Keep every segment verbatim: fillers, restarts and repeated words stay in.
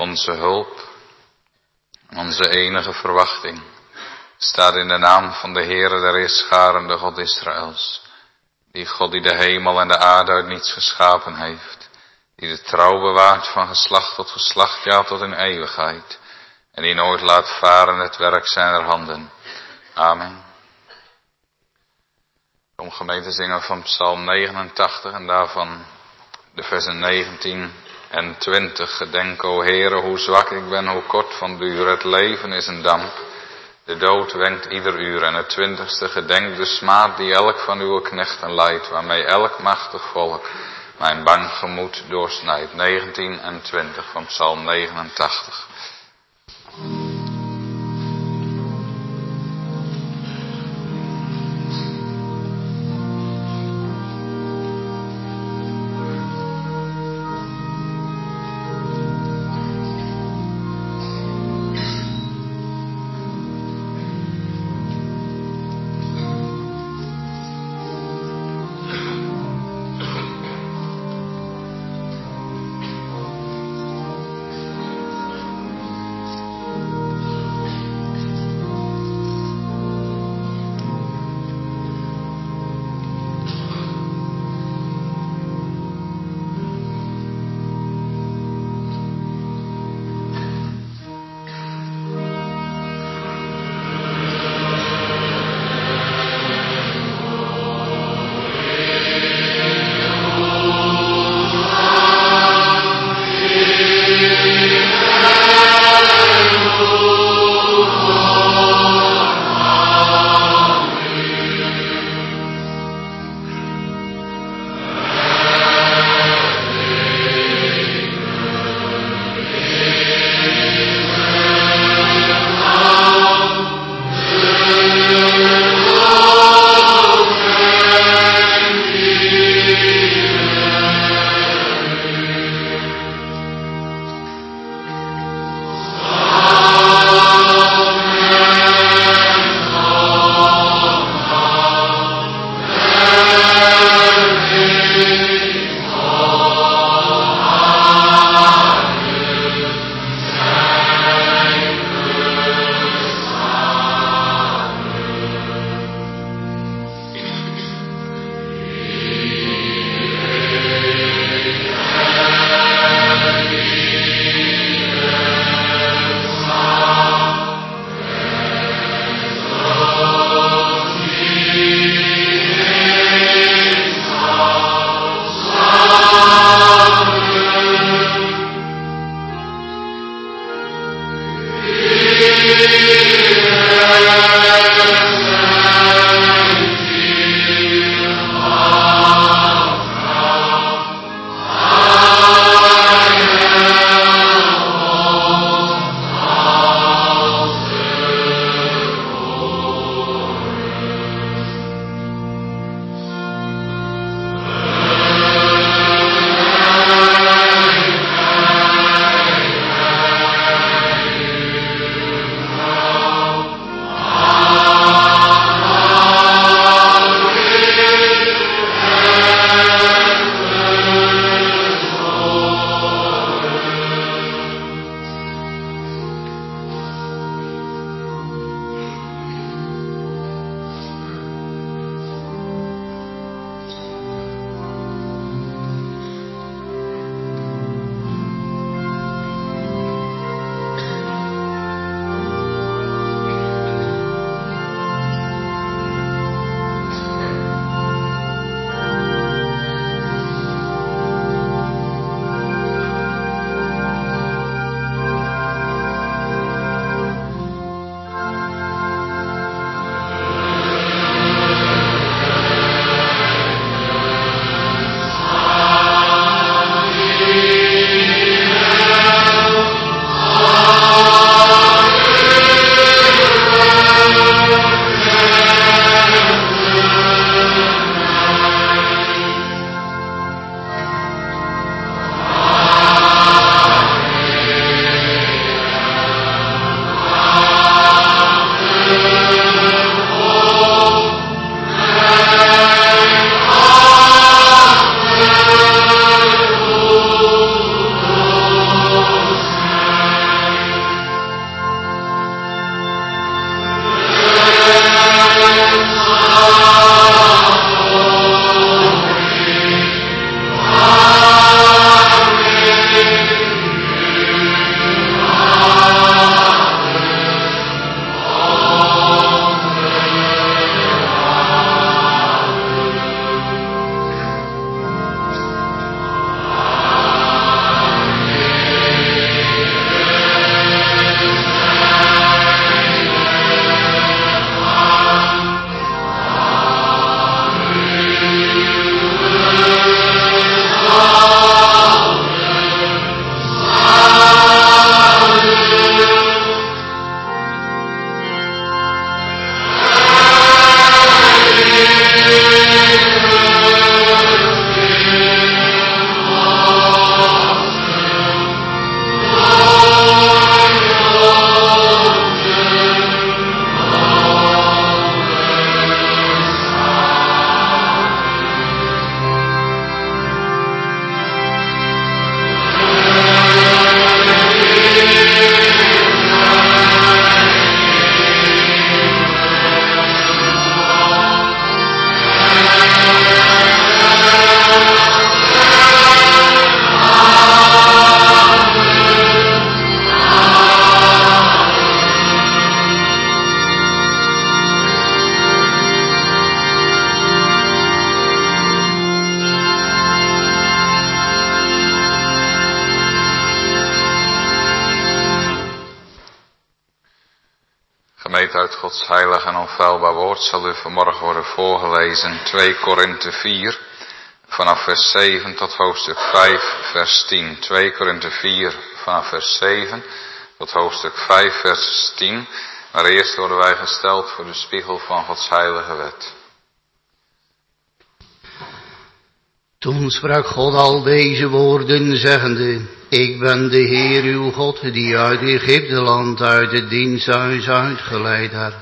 onze hulp, onze enige verwachting, staat in de naam van de Heere der Heerscharen, de God Israëls. Die God die de hemel en de aarde uit niets geschapen heeft. Die de trouw bewaart van geslacht tot geslacht, ja tot in eeuwigheid. En die nooit laat varen het werk zijner handen. Amen. Om gemeente zingen van Psalm negenentachtig en daarvan de versen negentien en twintig. Gedenk, o Heere, hoe zwak ik ben, hoe kort van duur. Het leven is een damp. De dood wenkt ieder uur. En het twintigste, gedenk de smaad die elk van uw knechten lijdt, waarmee elk machtig volk mijn bang gemoed doorsnijdt. negentien en twintig van Psalm negenentachtig. gemeente uit Gods heilig en onfeilbaar woord zal u vanmorgen worden voorgelezen. twee Korinthe vier, vanaf vers zeven tot hoofdstuk vijf, vers tien. twee Korinthe vier, vanaf vers zeven tot hoofdstuk vijf, vers tien. Maar eerst worden wij gesteld voor de spiegel van Gods heilige wet. Toen sprak God al deze woorden, zeggende: Ik ben de Heer uw God, die uit Egypteland, uit het diensthuis uitgeleid hebt.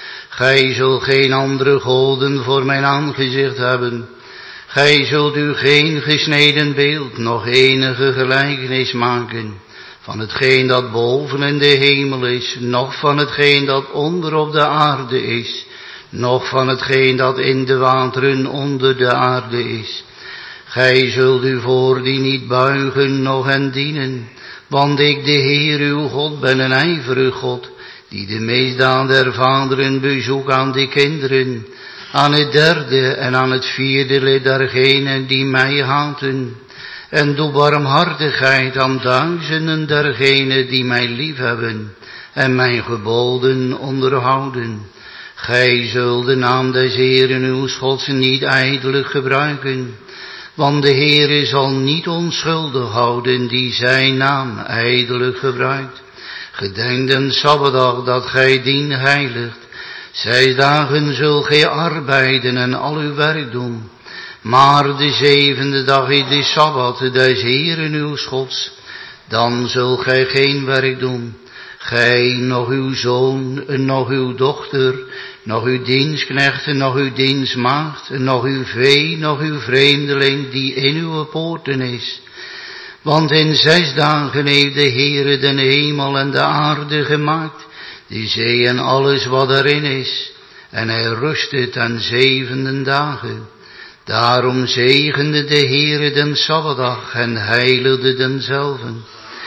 Gij zult geen andere goden voor mijn aangezicht hebben. Gij zult u geen gesneden beeld, nog enige gelijkenis maken, van hetgeen dat boven in de hemel is, noch van hetgeen dat onder op de aarde is, noch van hetgeen dat in de wateren onder de aarde is. Gij zult u voor die niet buigen, noch hen dienen, want ik, de Heer uw God, ben een ijverig God, die de misdaad der vaderen bezoekt aan de kinderen, aan het derde en aan het vierde lid dergenen die mij haten, en doe barmhartigheid aan duizenden dergenen die mij liefhebben en mijn geboden onderhouden. Gij zult de naam des Heeren uw Gods niet ijdelijk gebruiken, want de Heere zal niet onschuldig houden die zijn naam ijdelijk gebruikt. Gedenk den Sabbatdag dat gij dien heiligt. Zes dagen zult gij arbeiden en al uw werk doen. Maar de zevende dag is de Sabbat des Heeren uw Gods. Dan zult gij geen werk doen. Gij, nog uw zoon, nog uw dochter, nog uw dienstknechten, nog uw dienstmaagd, nog uw vee, nog uw vreemdeling die in uw poorten is. Want in zes dagen heeft de Heere den hemel en de aarde gemaakt, de zee en alles wat erin is. En hij rustte ten zevende dagen. Daarom zegende de Heere den Sabbatdag en heiligde denzelven.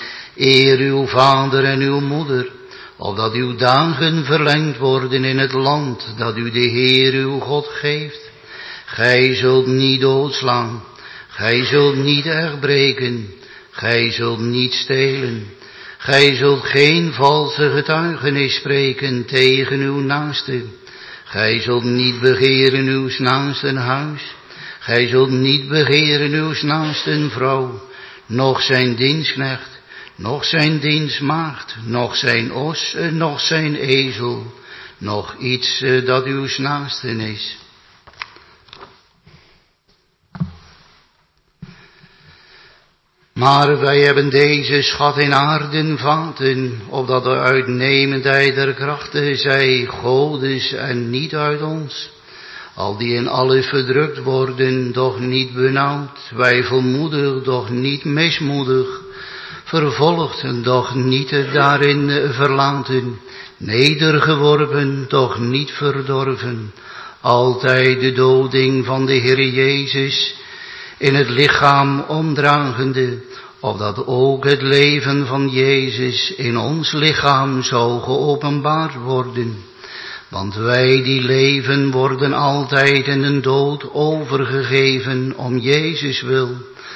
Eer uw vader en uw moeder, opdat uw dagen verlengd worden in het land dat u de Heer uw God geeft. Gij zult niet doodslaan, gij zult niet erbreken, gij zult niet stelen. Gij zult geen valse getuigenis spreken tegen uw naaste. Gij zult niet begeren uw naasten huis. Gij zult niet begeren uw naasten vrouw, noch zijn dienstknecht, noch zijn dienstmaagd, noch zijn os, noch zijn ezel, noch iets dat uw naasten is. Maar wij hebben deze schat in aarden vaten, opdat de uitnemendheid der krachten zij Godes en niet uit ons. Al die in alles verdrukt worden, doch niet benauwd, twijfelmoedig, doch niet mismoedig, vervolgd, doch niet daarin verlaten, nedergeworpen, doch niet verdorven, altijd de doding van de Heer Jezus in het lichaam omdragende, opdat ook het leven van Jezus in ons lichaam zou geopenbaard worden. Want wij die leven worden altijd in de dood overgegeven om Jezus wil,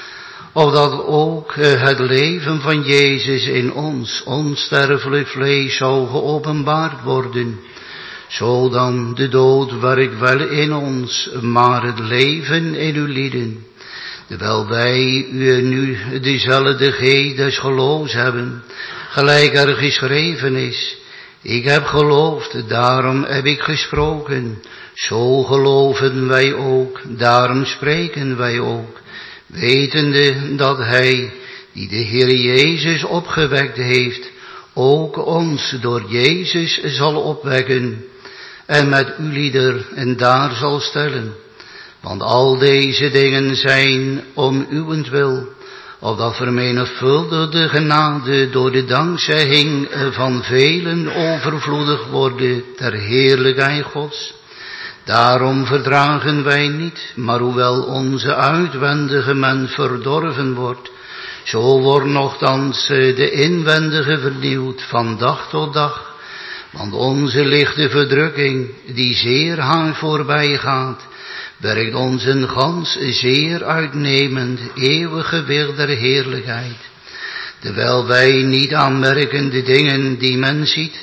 opdat ook het leven van Jezus in ons onsterfelijk vlees zou geopenbaard worden. Zo dan de dood werkt wel in ons, maar het leven in uw lieden. Terwijl wij u nu dezelfde geest des geloofs hebben, gelijk er geschreven is: Ik heb geloofd, daarom heb ik gesproken. Zo geloven wij ook, daarom spreken wij ook, wetende dat hij, die de Heer Jezus opgewekt heeft, ook ons door Jezus zal opwekken en met u lieder en daar zal stellen. Want al deze dingen zijn om uwentwil, opdat vermenigvuldigde genade door de dankzegging van velen overvloedig worden ter heerlijkheid Gods. Daarom verdragen wij niet, maar hoewel onze uitwendige mens verdorven wordt, zo wordt nochtans de inwendige vernieuwd van dag tot dag. Want onze lichte verdrukking, die zeer haar voorbij gaat, werkt ons een gans zeer uitnemend eeuwige wil der heerlijkheid. Terwijl wij niet aanmerken de dingen die men ziet,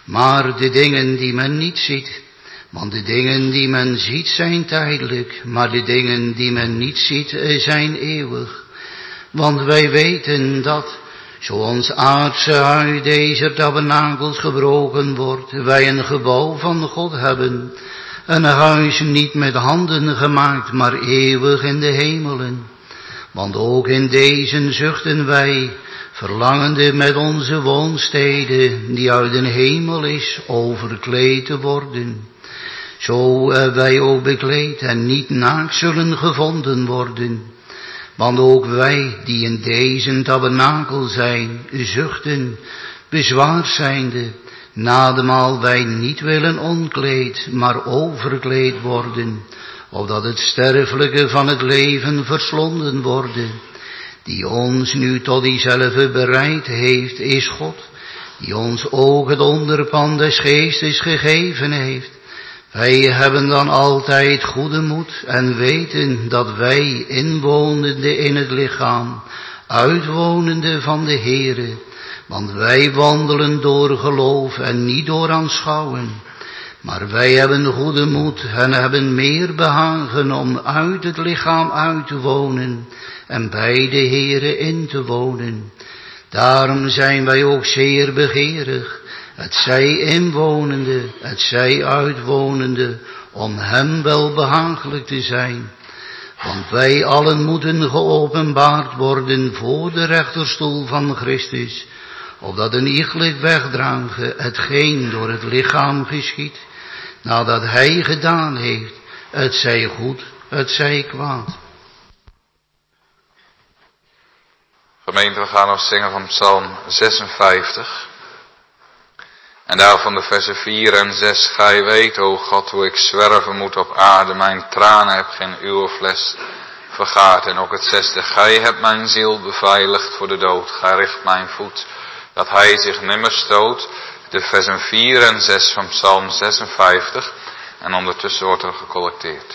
Maar de dingen die men niet ziet, want de dingen die men ziet zijn tijdelijk, maar de dingen die men niet ziet zijn eeuwig. Want wij weten dat, zo ons aardse huis deze tabernakels gebroken wordt, wij een gebouw van God hebben, een huis niet met handen gemaakt, maar eeuwig in de hemelen. Want ook in deze zuchten wij, verlangende met onze woonstede, die uit de hemel is, overkleed te worden. Zo wij ook bekleed en niet naakt zullen gevonden worden. Want ook wij, die in deze tabernakel zijn, zuchten, bezwaard zijnde, nademaal wij niet willen onkleed, maar overkleed worden, opdat het sterfelijke van het leven verslonden worden. Die ons nu tot diezelfde bereid heeft, is God, die ons ook het onderpand des geestes gegeven heeft. Wij hebben dan altijd goede moed en weten dat wij, inwonende in het lichaam, uitwonende van de Heere, want wij wandelen door geloof en niet door aanschouwen. Maar wij hebben goede moed en hebben meer behagen om uit het lichaam uit te wonen en bij de Heere in te wonen. Daarom zijn wij ook zeer begeerig, het zij inwonende, het zij uitwonende, om hem wel behagelijk te zijn. Want wij allen moeten geopenbaard worden voor de rechterstoel van Christus, opdat een iegelijk wegdragen hetgeen door het lichaam geschiet, nadat hij gedaan heeft, het zij goed, het zij kwaad. Gemeente, we gaan nog zingen van Psalm zesenvijftig. En daarvan de versen vier en zes. Gij weet, o God, hoe ik zwerven moet op aarde. Mijn tranen heb geen uwe fles vergaard. En ook het zesde. Gij hebt mijn ziel beveiligd voor de dood. Gij richt mijn voet, dat hij zich nimmer stoot. De versen vier en zes van Psalm zesenvijftig. En ondertussen wordt er gecollecteerd.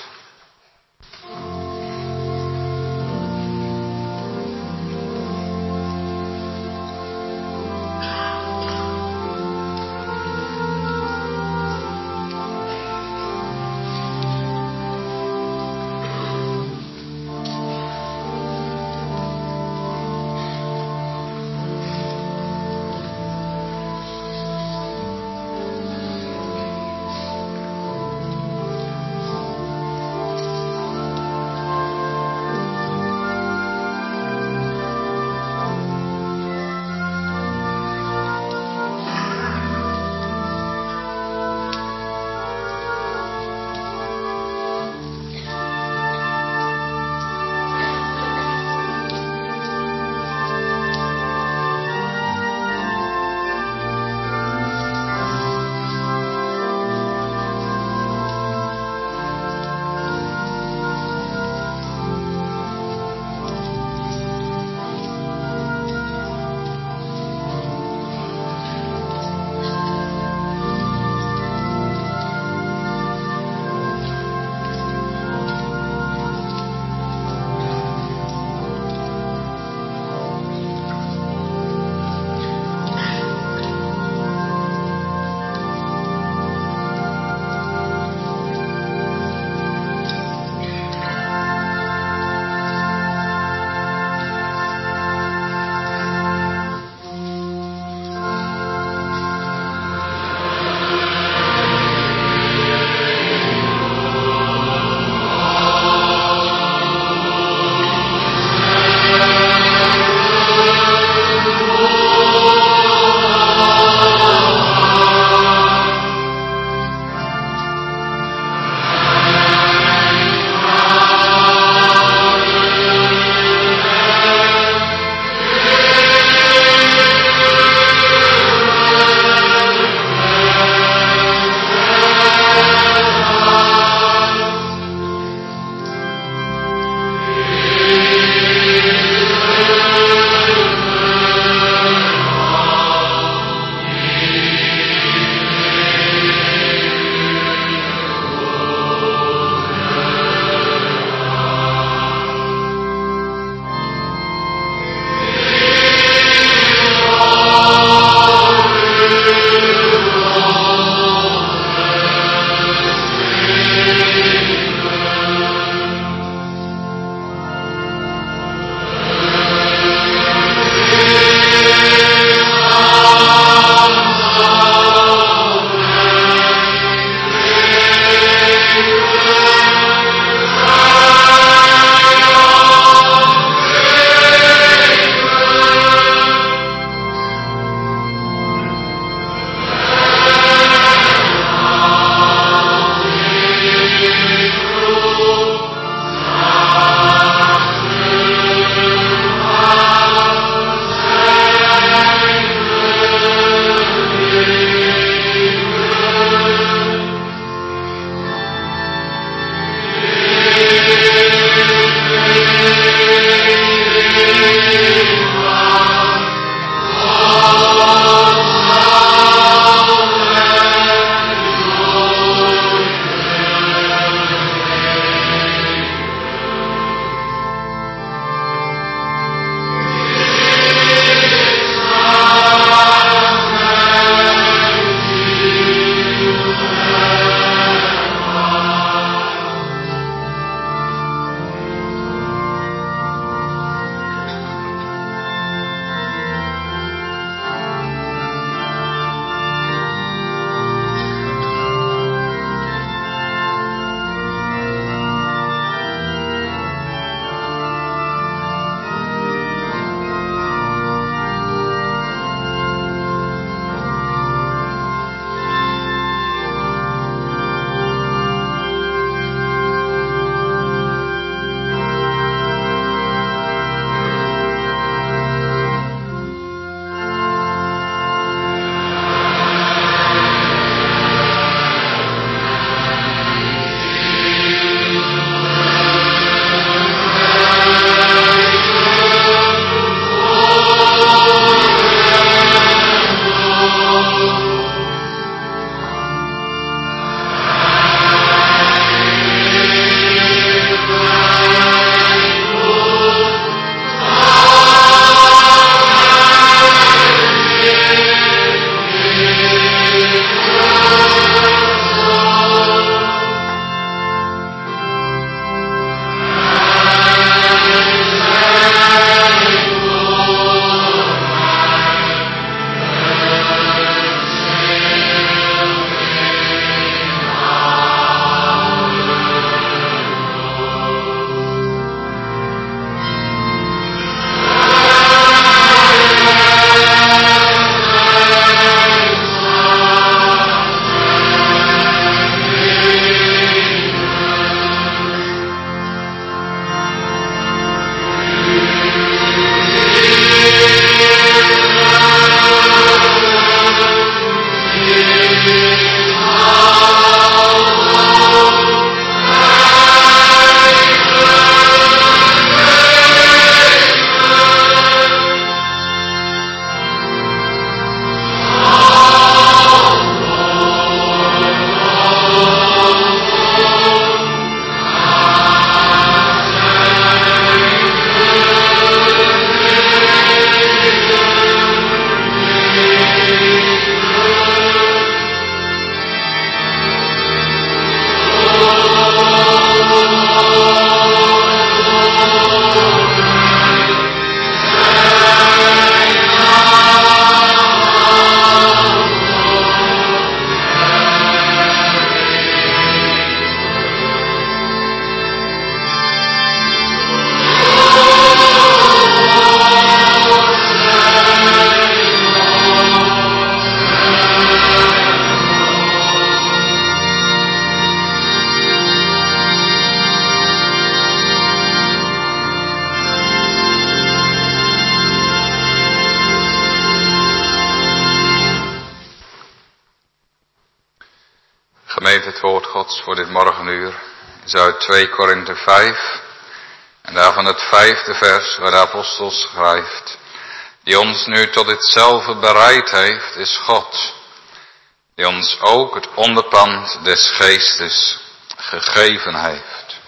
het woord Gods voor dit morgenuur is uit twee Korinthe vijf. En daarvan het vijfde vers waar de apostel schrijft. Die ons nu tot ditzelfde bereid heeft, is God. Die ons ook het onderpand des geestes gegeven heeft.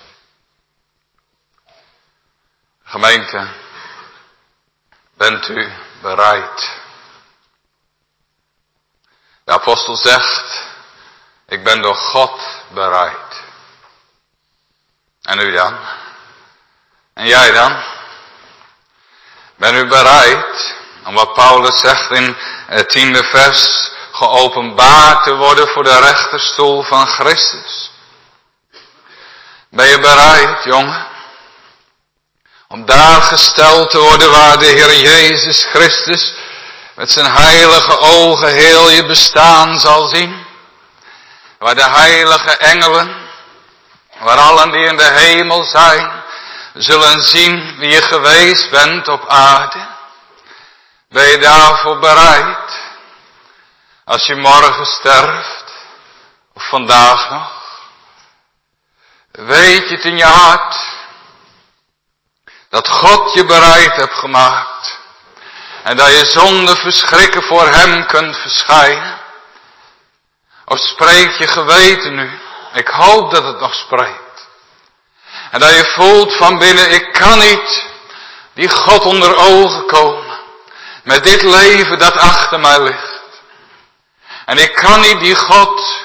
Gemeente, bent u bereid? De apostel zegt, ik ben door God bereid. En u dan? En jij dan? Ben u bereid om wat Paulus zegt in het tiende vers, geopenbaard te worden voor de rechterstoel van Christus? Ben je bereid, jongen, om daar gesteld te worden waar de Heer Jezus Christus met zijn heilige ogen heel je bestaan zal zien? Waar de heilige engelen, waar allen die in de hemel zijn, zullen zien wie je geweest bent op aarde. Ben je daarvoor bereid? Als je morgen sterft, of vandaag nog, weet je het in je hart, dat God je bereid hebt gemaakt. En dat je zonder verschrikken voor hem kunt verschijnen. Of spreekt je geweten nu? Ik hoop dat het nog spreekt. En dat je voelt van binnen, ik kan niet die God onder ogen komen. Met dit leven dat achter mij ligt. En ik kan niet die God,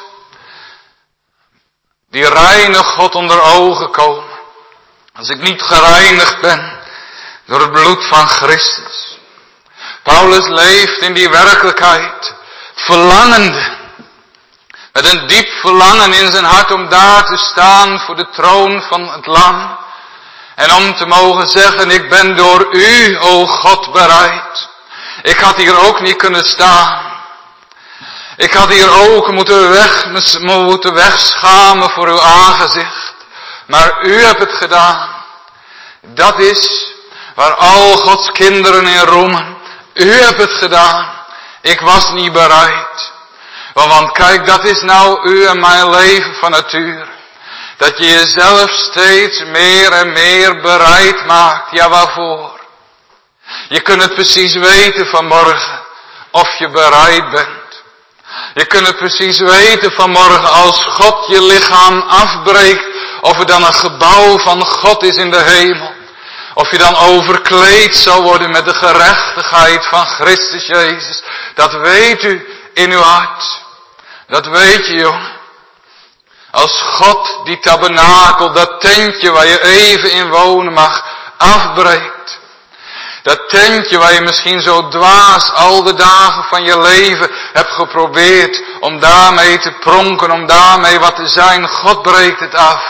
die reine God onder ogen komen. Als ik niet gereinigd ben door het bloed van Christus. Paulus leeft in die werkelijkheid, verlangende. Met een diep verlangen in zijn hart om daar te staan voor de troon van het Lam. En om te mogen zeggen, ik ben door u, o God, bereid. Ik had hier ook niet kunnen staan. Ik had hier ook moeten, weg, moeten wegschamen voor uw aangezicht. Maar u hebt het gedaan. Dat is waar al Gods kinderen in roemen. U hebt het gedaan. Ik was niet bereid. Want kijk, dat is nou u en mijn leven van nature. Dat je jezelf steeds meer en meer bereid maakt. Ja, waarvoor? Je kunt het precies weten vanmorgen of je bereid bent. Je kunt het precies weten vanmorgen als God je lichaam afbreekt. Of er dan een gebouw van God is in de hemel. Of je dan overkleed zal worden met de gerechtigheid van Christus Jezus. Dat weet u in uw hart. Dat weet je, jongen. Als God die tabernakel, dat tentje waar je even in wonen mag, afbreekt. Dat tentje waar je misschien zo dwaas al de dagen van je leven hebt geprobeerd om daarmee te pronken, om daarmee wat te zijn. God breekt het af.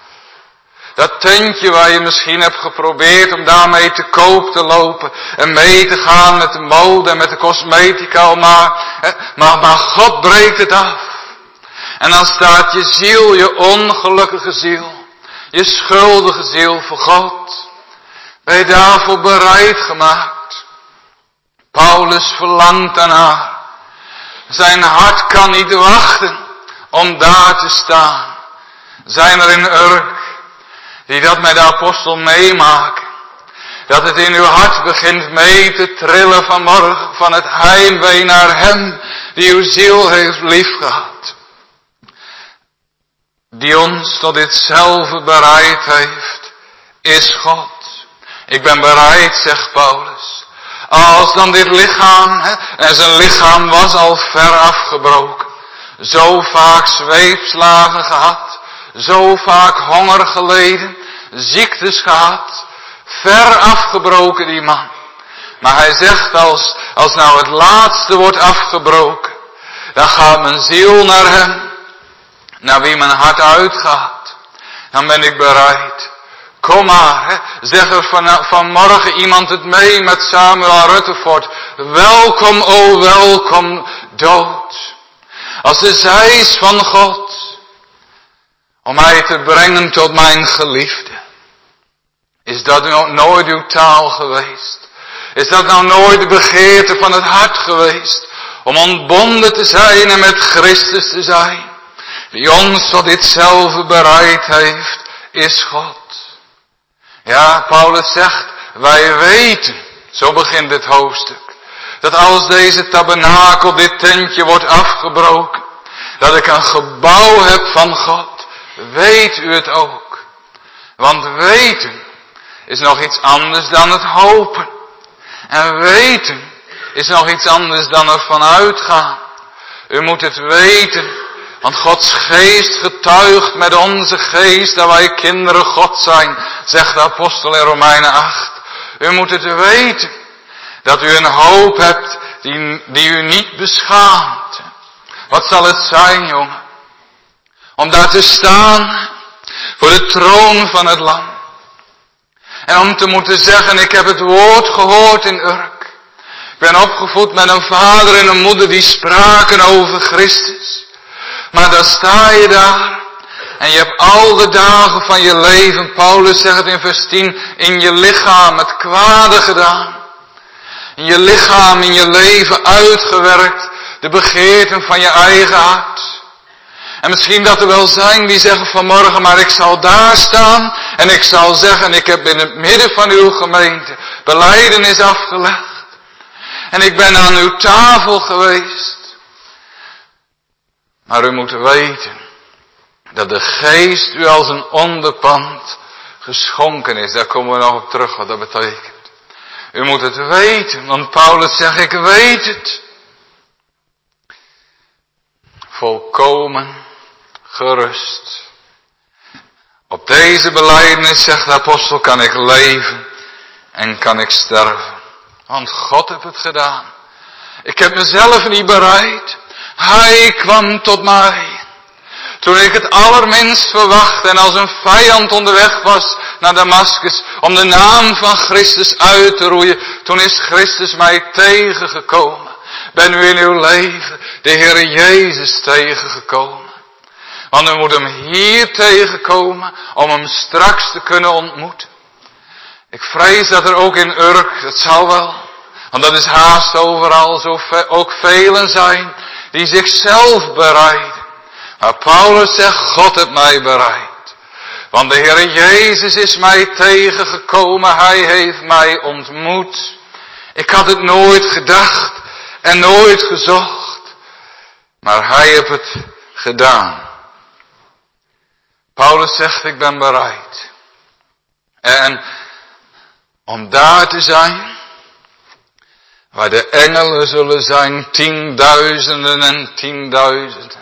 Dat tentje waar je misschien hebt geprobeerd om daarmee te koop te lopen en mee te gaan met de mode en met de cosmetica, maar, maar, maar God breekt het af. En dan staat je ziel, je ongelukkige ziel, je schuldige ziel voor God. Ben je daarvoor bereid gemaakt? Paulus verlangt daarnaar. Zijn hart kan niet wachten om daar te staan. Zijn er in Urk die dat met de apostel meemaken. Dat het in uw hart begint mee te trillen vanmorgen van het heimwee naar hem die uw ziel heeft liefgehad. Die ons tot ditzelfde bereid heeft, is God. Ik ben bereid, zegt Paulus. Als dan dit lichaam, hè, en zijn lichaam was al ver afgebroken. Zo vaak zweepslagen gehad. Zo vaak honger geleden. Ziektes gehad. Ver afgebroken die man. Maar hij zegt als, als nou het laatste wordt afgebroken. Dan gaat mijn ziel naar hem. Naar wie mijn hart uitgaat. Dan ben ik bereid. Kom maar, hè. Zeg er van, vanmorgen iemand het mee met Samuel Rutherford. Welkom, o welkom, dood. Als de zeis van God. Om mij te brengen tot mijn geliefde. Is dat nou nooit uw taal geweest? Is dat nou nooit de begeerte van het hart geweest? Om ontbonden te zijn en met Christus te zijn. Die ons tot ditzelfde bereid heeft, is God. Ja, Paulus zegt, wij weten, zo begint dit hoofdstuk, dat als deze tabernakel, dit tentje wordt afgebroken, dat ik een gebouw heb van God. Weet u het ook? Want weten is nog iets anders dan het hopen. En weten is nog iets anders dan ervan uitgaan. U moet het weten, want Gods geest getuigt met onze geest dat wij kinderen God zijn, zegt de apostel in Romeinen acht. U moet het weten, dat u een hoop hebt die, die u niet beschaamt. Wat zal het zijn, jongen? Om daar te staan voor de troon van het Lam. En om te moeten zeggen, ik heb het woord gehoord in Urk. Ik ben opgevoed met een vader en een moeder die spraken over Christus. Maar dan sta je daar en je hebt al de dagen van je leven, Paulus zegt het in vers tien, in je lichaam het kwade gedaan. In je lichaam, in je leven uitgewerkt, de begeerten van je eigen hart. En misschien dat er wel zijn die zeggen vanmorgen, maar ik zal daar staan en ik zal zeggen, ik heb in het midden van uw gemeente belijdenis afgelegd. En ik ben aan uw tafel geweest. Maar u moet weten dat de geest u als een onderpand geschonken is. Daar komen we nog op terug wat dat betekent. U moet het weten, want Paulus zegt, ik weet het. Volkomen gerust. Op deze belijdenis, zegt de apostel, kan ik leven en kan ik sterven. Want God heeft het gedaan. Ik heb mezelf niet bereid. Hij kwam tot mij. Toen ik het allerminst verwacht en als een vijand onderweg was naar Damaskus om de naam van Christus uit te roeien, toen is Christus mij tegengekomen. Ben u in uw leven de Heer Jezus tegengekomen? Want u moet hem hier tegenkomen om hem straks te kunnen ontmoeten. Ik vrees dat er ook in Urk, dat zal wel, want dat is haast overal, zo ve- ook velen zijn die zichzelf bereiden. Maar Paulus zegt, God heeft mij bereid. Want de Heer Jezus is mij tegengekomen, Hij heeft mij ontmoet. Ik had het nooit gedacht en nooit gezocht, maar Hij heeft het gedaan. Paulus zegt, ik ben bereid. En om daar te zijn, waar de engelen zullen zijn, tienduizenden en tienduizenden.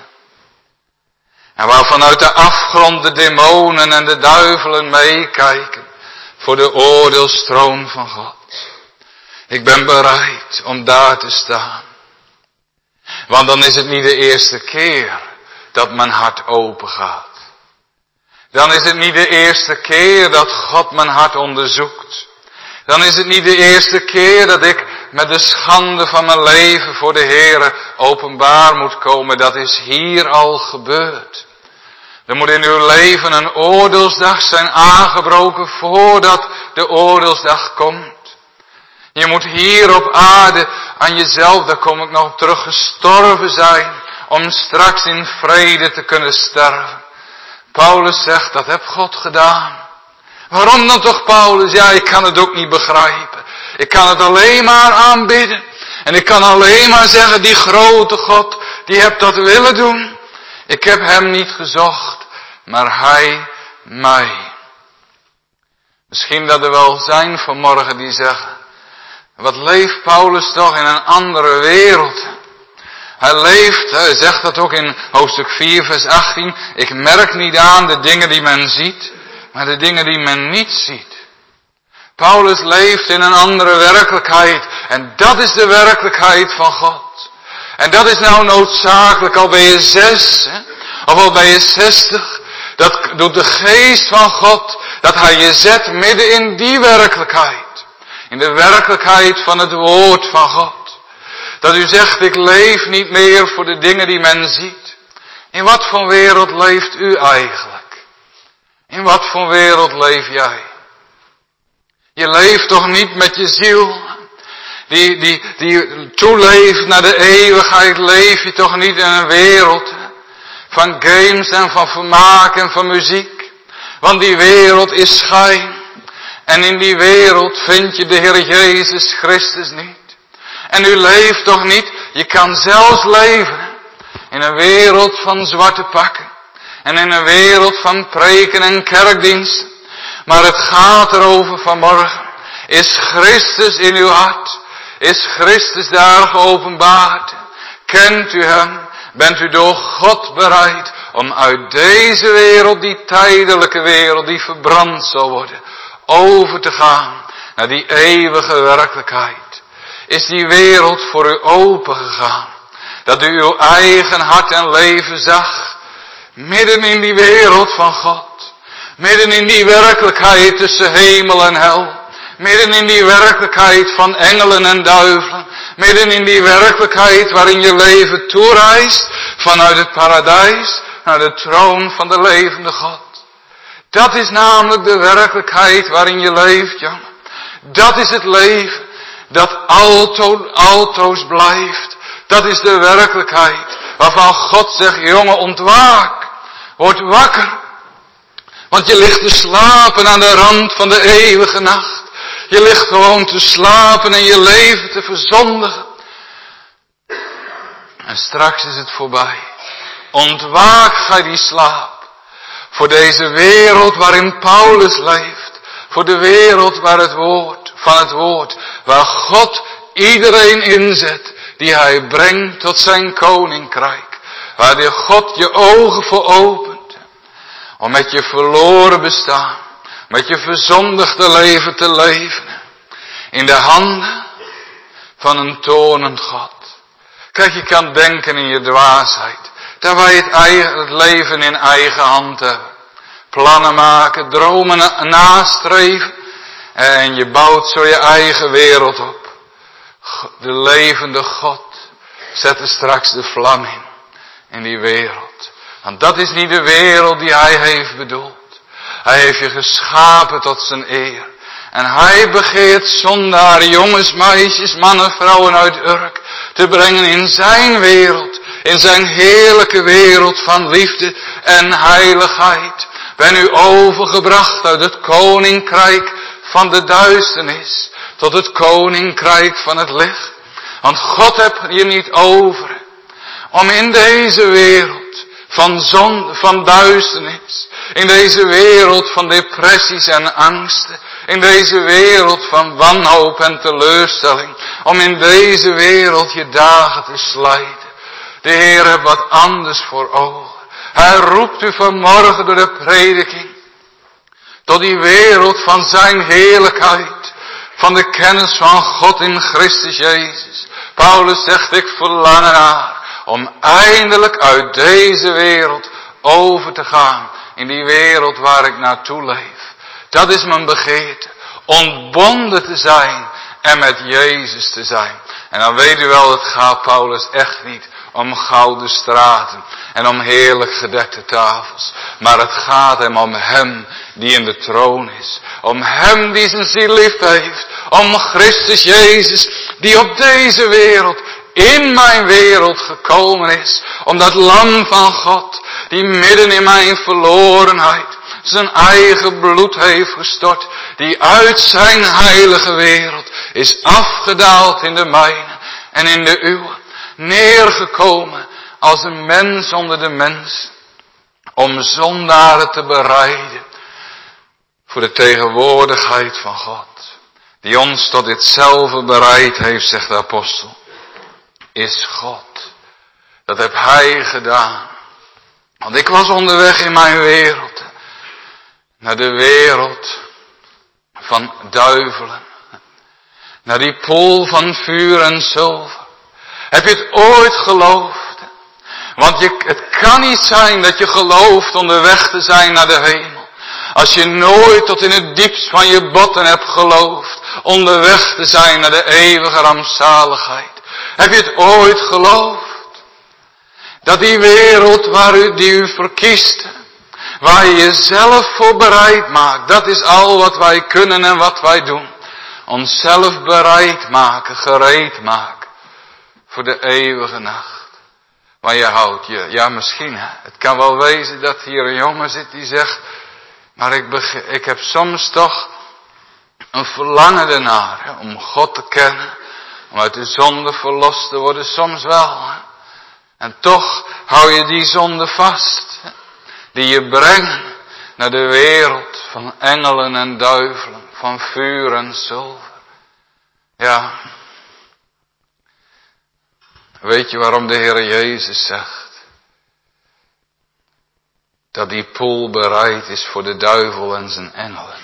En waar vanuit de afgrond de demonen en de duivelen meekijken voor de oordeelstroon van God. Ik ben bereid om daar te staan. Want dan is het niet de eerste keer dat mijn hart open gaat. Dan is het niet de eerste keer dat God mijn hart onderzoekt. Dan is het niet de eerste keer dat ik met de schande van mijn leven voor de Heere openbaar moet komen. Dat is hier al gebeurd. Er moet in uw leven een oordeelsdag zijn aangebroken voordat de oordeelsdag komt. Je moet hier op aarde aan jezelf, daar kom ik nog op terug, gestorven zijn om straks in vrede te kunnen sterven. Paulus zegt, dat heb God gedaan. Waarom dan toch, Paulus? Ja, ik kan het ook niet begrijpen. Ik kan het alleen maar aanbidden. En ik kan alleen maar zeggen, die grote God, die hebt dat willen doen. Ik heb hem niet gezocht, maar hij mij. Misschien dat er wel zijn vanmorgen die zeggen, wat leeft Paulus toch in een andere wereld. Hij leeft, hij zegt dat ook in hoofdstuk vier vers achttien, ik merk niet aan de dingen die men ziet, maar de dingen die men niet ziet. Paulus leeft in een andere werkelijkheid en dat is de werkelijkheid van God. En dat is nou noodzakelijk, al ben je zes, hè, of al ben je zestig, dat doet de geest van God, dat hij je zet midden in die werkelijkheid. In de werkelijkheid van het woord van God. Dat u zegt, ik leef niet meer voor de dingen die men ziet. In wat voor wereld leeft u eigenlijk? In wat voor wereld leef jij? Je leeft toch niet met je ziel, die, die, die toeleeft naar de eeuwigheid, leef je toch niet in een wereld van games en van vermaak en van muziek. Want die wereld is schijn. En in die wereld vind je de Heer Jezus Christus niet. En u leeft toch niet, je kan zelfs leven in een wereld van zwarte pakken. En in een wereld van preken en kerkdiensten. Maar het gaat erover vanmorgen. Is Christus in uw hart? Is Christus daar geopenbaard? Kent u hem? Bent u door God bereid om uit deze wereld, die tijdelijke wereld, die verbrand zal worden, over te gaan naar die eeuwige werkelijkheid? Is die wereld voor u open gegaan? Dat u uw eigen hart en leven zag, midden in die wereld van God. Midden in die werkelijkheid tussen hemel en hel. Midden in die werkelijkheid van engelen en duivelen. Midden in die werkelijkheid waarin je leven toereist vanuit het paradijs naar de troon van de levende God. Dat is namelijk de werkelijkheid waarin je leeft, jongen. Dat is het leven dat alto, altoos blijft. Dat is de werkelijkheid waarvan God zegt, jongen, ontwaak. Word wakker. Want je ligt te slapen aan de rand van de eeuwige nacht. Je ligt gewoon te slapen en je leven te verzondigen. En straks is het voorbij. Ontwaak gij die slaap. Voor deze wereld waarin Paulus leeft. Voor de wereld waar het woord, van het woord. Waar God iedereen inzet die hij brengt tot zijn koninkrijk. Waar de God je ogen voor opent. Om met je verloren bestaan, met je verzondigde leven te leven. In de handen van een toornend God. Kijk, je kan denken in je dwaasheid. Dat wij het, eigen, het leven in eigen hand hebben. Plannen maken, dromen nastreven. En je bouwt zo je eigen wereld op. De levende God zet er straks de vlam in. In die wereld. Want dat is niet de wereld die hij heeft bedoeld. Hij heeft je geschapen tot zijn eer. En hij begeert zondaren, jongens, meisjes, mannen, vrouwen uit Urk te brengen in zijn wereld. In zijn heerlijke wereld van liefde en heiligheid. Ben u overgebracht uit het koninkrijk van de duisternis tot het koninkrijk van het licht. Want God hebt je niet over om in deze wereld van zon, van duisternis, in deze wereld van depressies en angsten, in deze wereld van wanhoop en teleurstelling, om in deze wereld je dagen te slijten. De Heer heeft wat anders voor ogen. Hij roept u vanmorgen door de prediking tot die wereld van zijn heerlijkheid, van de kennis van God in Christus Jezus. Paulus zegt, ik verlang ernaar om eindelijk uit deze wereld over te gaan in die wereld waar ik naartoe leef. Dat is mijn begeerte. Ontbonden te zijn en met Jezus te zijn. En dan weet u wel, het gaat Paulus echt niet om gouden straten en om heerlijk gedekte tafels. Maar het gaat hem om hem die in de troon is. Om hem die zijn ziel lief heeft. Om Christus Jezus die op deze wereld, in mijn wereld gekomen is. Om dat lam van God die midden in mijn verlorenheid zijn eigen bloed heeft gestort. Die uit zijn heilige wereld is afgedaald in de mijne en in de uwe. Neergekomen als een mens onder de mens. Om zondaren te bereiden voor de tegenwoordigheid van God. Die ons tot ditzelfde bereid heeft, zegt de apostel. Is God. Dat heb hij gedaan. Want ik was onderweg in mijn wereld. Naar de wereld van duivelen. Naar die pool van vuur en zilver. Heb je het ooit geloofd? Want je, het kan niet zijn dat je gelooft onderweg te zijn naar de hemel. Als je nooit tot in het diepst van je botten hebt geloofd. Onderweg te zijn naar de eeuwige rampzaligheid. Heb je het ooit geloofd? Dat die wereld waar u, die u verkiest. Waar je jezelf voor bereid maakt. Dat is al wat wij kunnen en wat wij doen. Onszelf bereid maken, gereed maken. Voor de eeuwige nacht. Maar je houdt je, ja misschien, hè? Het kan wel wezen dat hier een jongen zit die zegt, maar ik, beg- ik heb soms toch een verlangen ernaar, hè? Om God te kennen, om uit de zonde verlost te worden, soms wel. Hè? En toch hou je die zonde vast, hè? Die je brengen naar de wereld van engelen en duivelen, van vuur en zilver. Ja, weet je waarom de Heer Jezus zegt dat die poel bereid is voor de duivel en zijn engelen?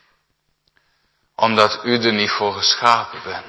Omdat u er niet voor geschapen bent.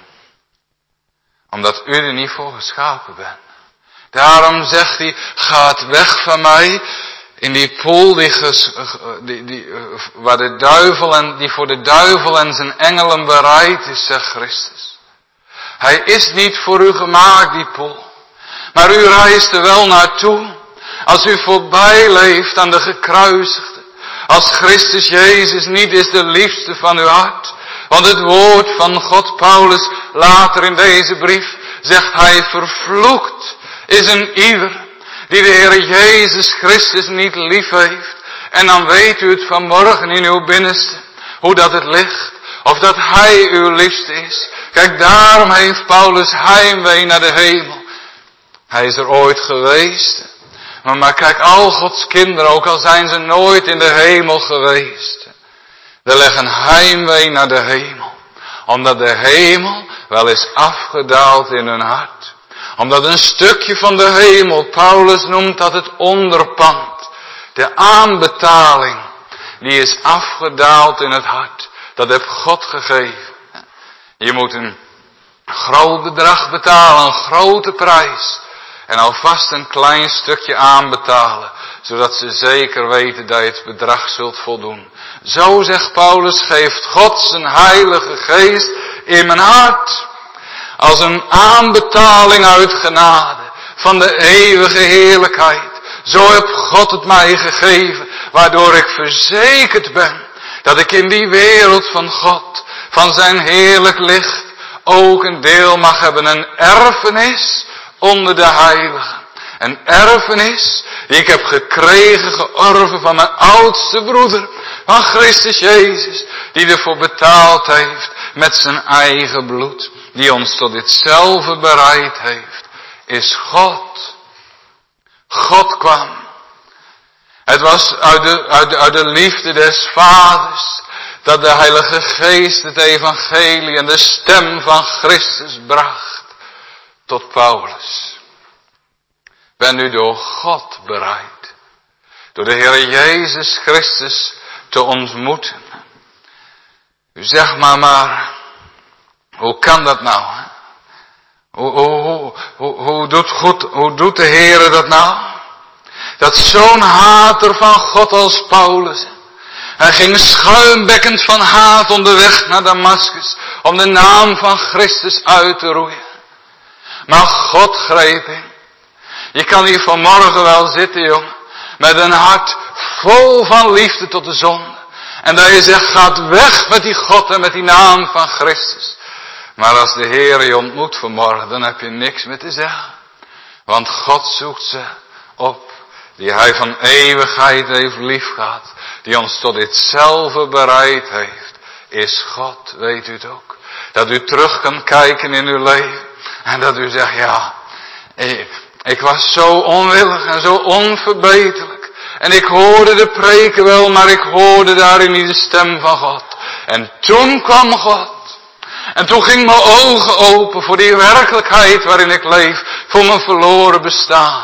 Omdat u er niet voor geschapen bent. Daarom zegt hij, gaat weg van mij in die poel die, ges, die, die, waar de duivel en, die voor de duivel en zijn engelen bereid is, zegt Christus. Hij is niet voor u gemaakt, die poel. Maar u reist er wel naartoe. Als u voorbij leeft aan de gekruisigde. Als Christus Jezus niet is de liefste van uw hart. Want het woord van God, Paulus, later in deze brief, zegt hij, vervloekt is een ieder die de Heer Jezus Christus niet lief heeft. En dan weet u het vanmorgen in uw binnenste, hoe dat het ligt. Of dat hij uw liefste is. Kijk, daarom heeft Paulus heimwee naar de hemel. Hij is er ooit geweest. Maar, maar kijk, al Gods kinderen, ook al zijn ze nooit in de hemel geweest. Er leggen heimwee naar de hemel. Omdat de hemel wel is afgedaald in hun hart. Omdat een stukje van de hemel, Paulus noemt dat het onderpand. De aanbetaling, die is afgedaald in het hart. Dat heeft God gegeven. Je moet een groot bedrag betalen, een grote prijs. En alvast een klein stukje aanbetalen. Zodat ze zeker weten dat je het bedrag zult voldoen. Zo, zegt Paulus, geeft God zijn heilige geest in mijn hart. Als een aanbetaling uit genade van de eeuwige heerlijkheid. Zo heeft God het mij gegeven. Waardoor ik verzekerd ben dat ik in die wereld van God, van zijn heerlijk licht, ook een deel mag hebben. Een erfenis onder de heiligen. Een erfenis die ik heb gekregen, geërven van mijn oudste broeder, van Christus Jezus, die ervoor betaald heeft met zijn eigen bloed, die ons tot ditzelfde bereid heeft, is God. God kwam. Het was uit de, uit de, uit de liefde des Vaders, dat de Heilige Geest het evangelie en de stem van Christus bracht tot Paulus. Ben u door God bereid, door de Heer Jezus Christus te ontmoeten. U zegt maar maar, hoe kan dat nou? Hè? Hoe, hoe, hoe, hoe, hoe, doet goed, hoe doet de Heer dat nou? Dat zo'n hater van God als Paulus, hij ging schuimbekkend van haat onderweg naar Damaskus, om de naam van Christus uit te roeien. Maar God greep in. Je kan hier vanmorgen wel zitten, jongen, met een hart vol van liefde tot de zonde. En dat je zegt, gaat weg met die God en met die naam van Christus. Maar als de Heer je ontmoet vanmorgen, dan heb je niks meer te zeggen. Want God zoekt ze op, die hij van eeuwigheid heeft liefgehad, die ons tot ditzelfde bereid heeft, is God, weet u het ook. Dat u terug kan kijken in uw leven en dat u zegt, ja, ik, ik was zo onwillig en zo onverbeterlijk. En ik hoorde de preken wel, maar ik hoorde daarin niet de stem van God. En toen kwam God. En toen ging mijn ogen open voor die werkelijkheid waarin ik leef, voor mijn verloren bestaan.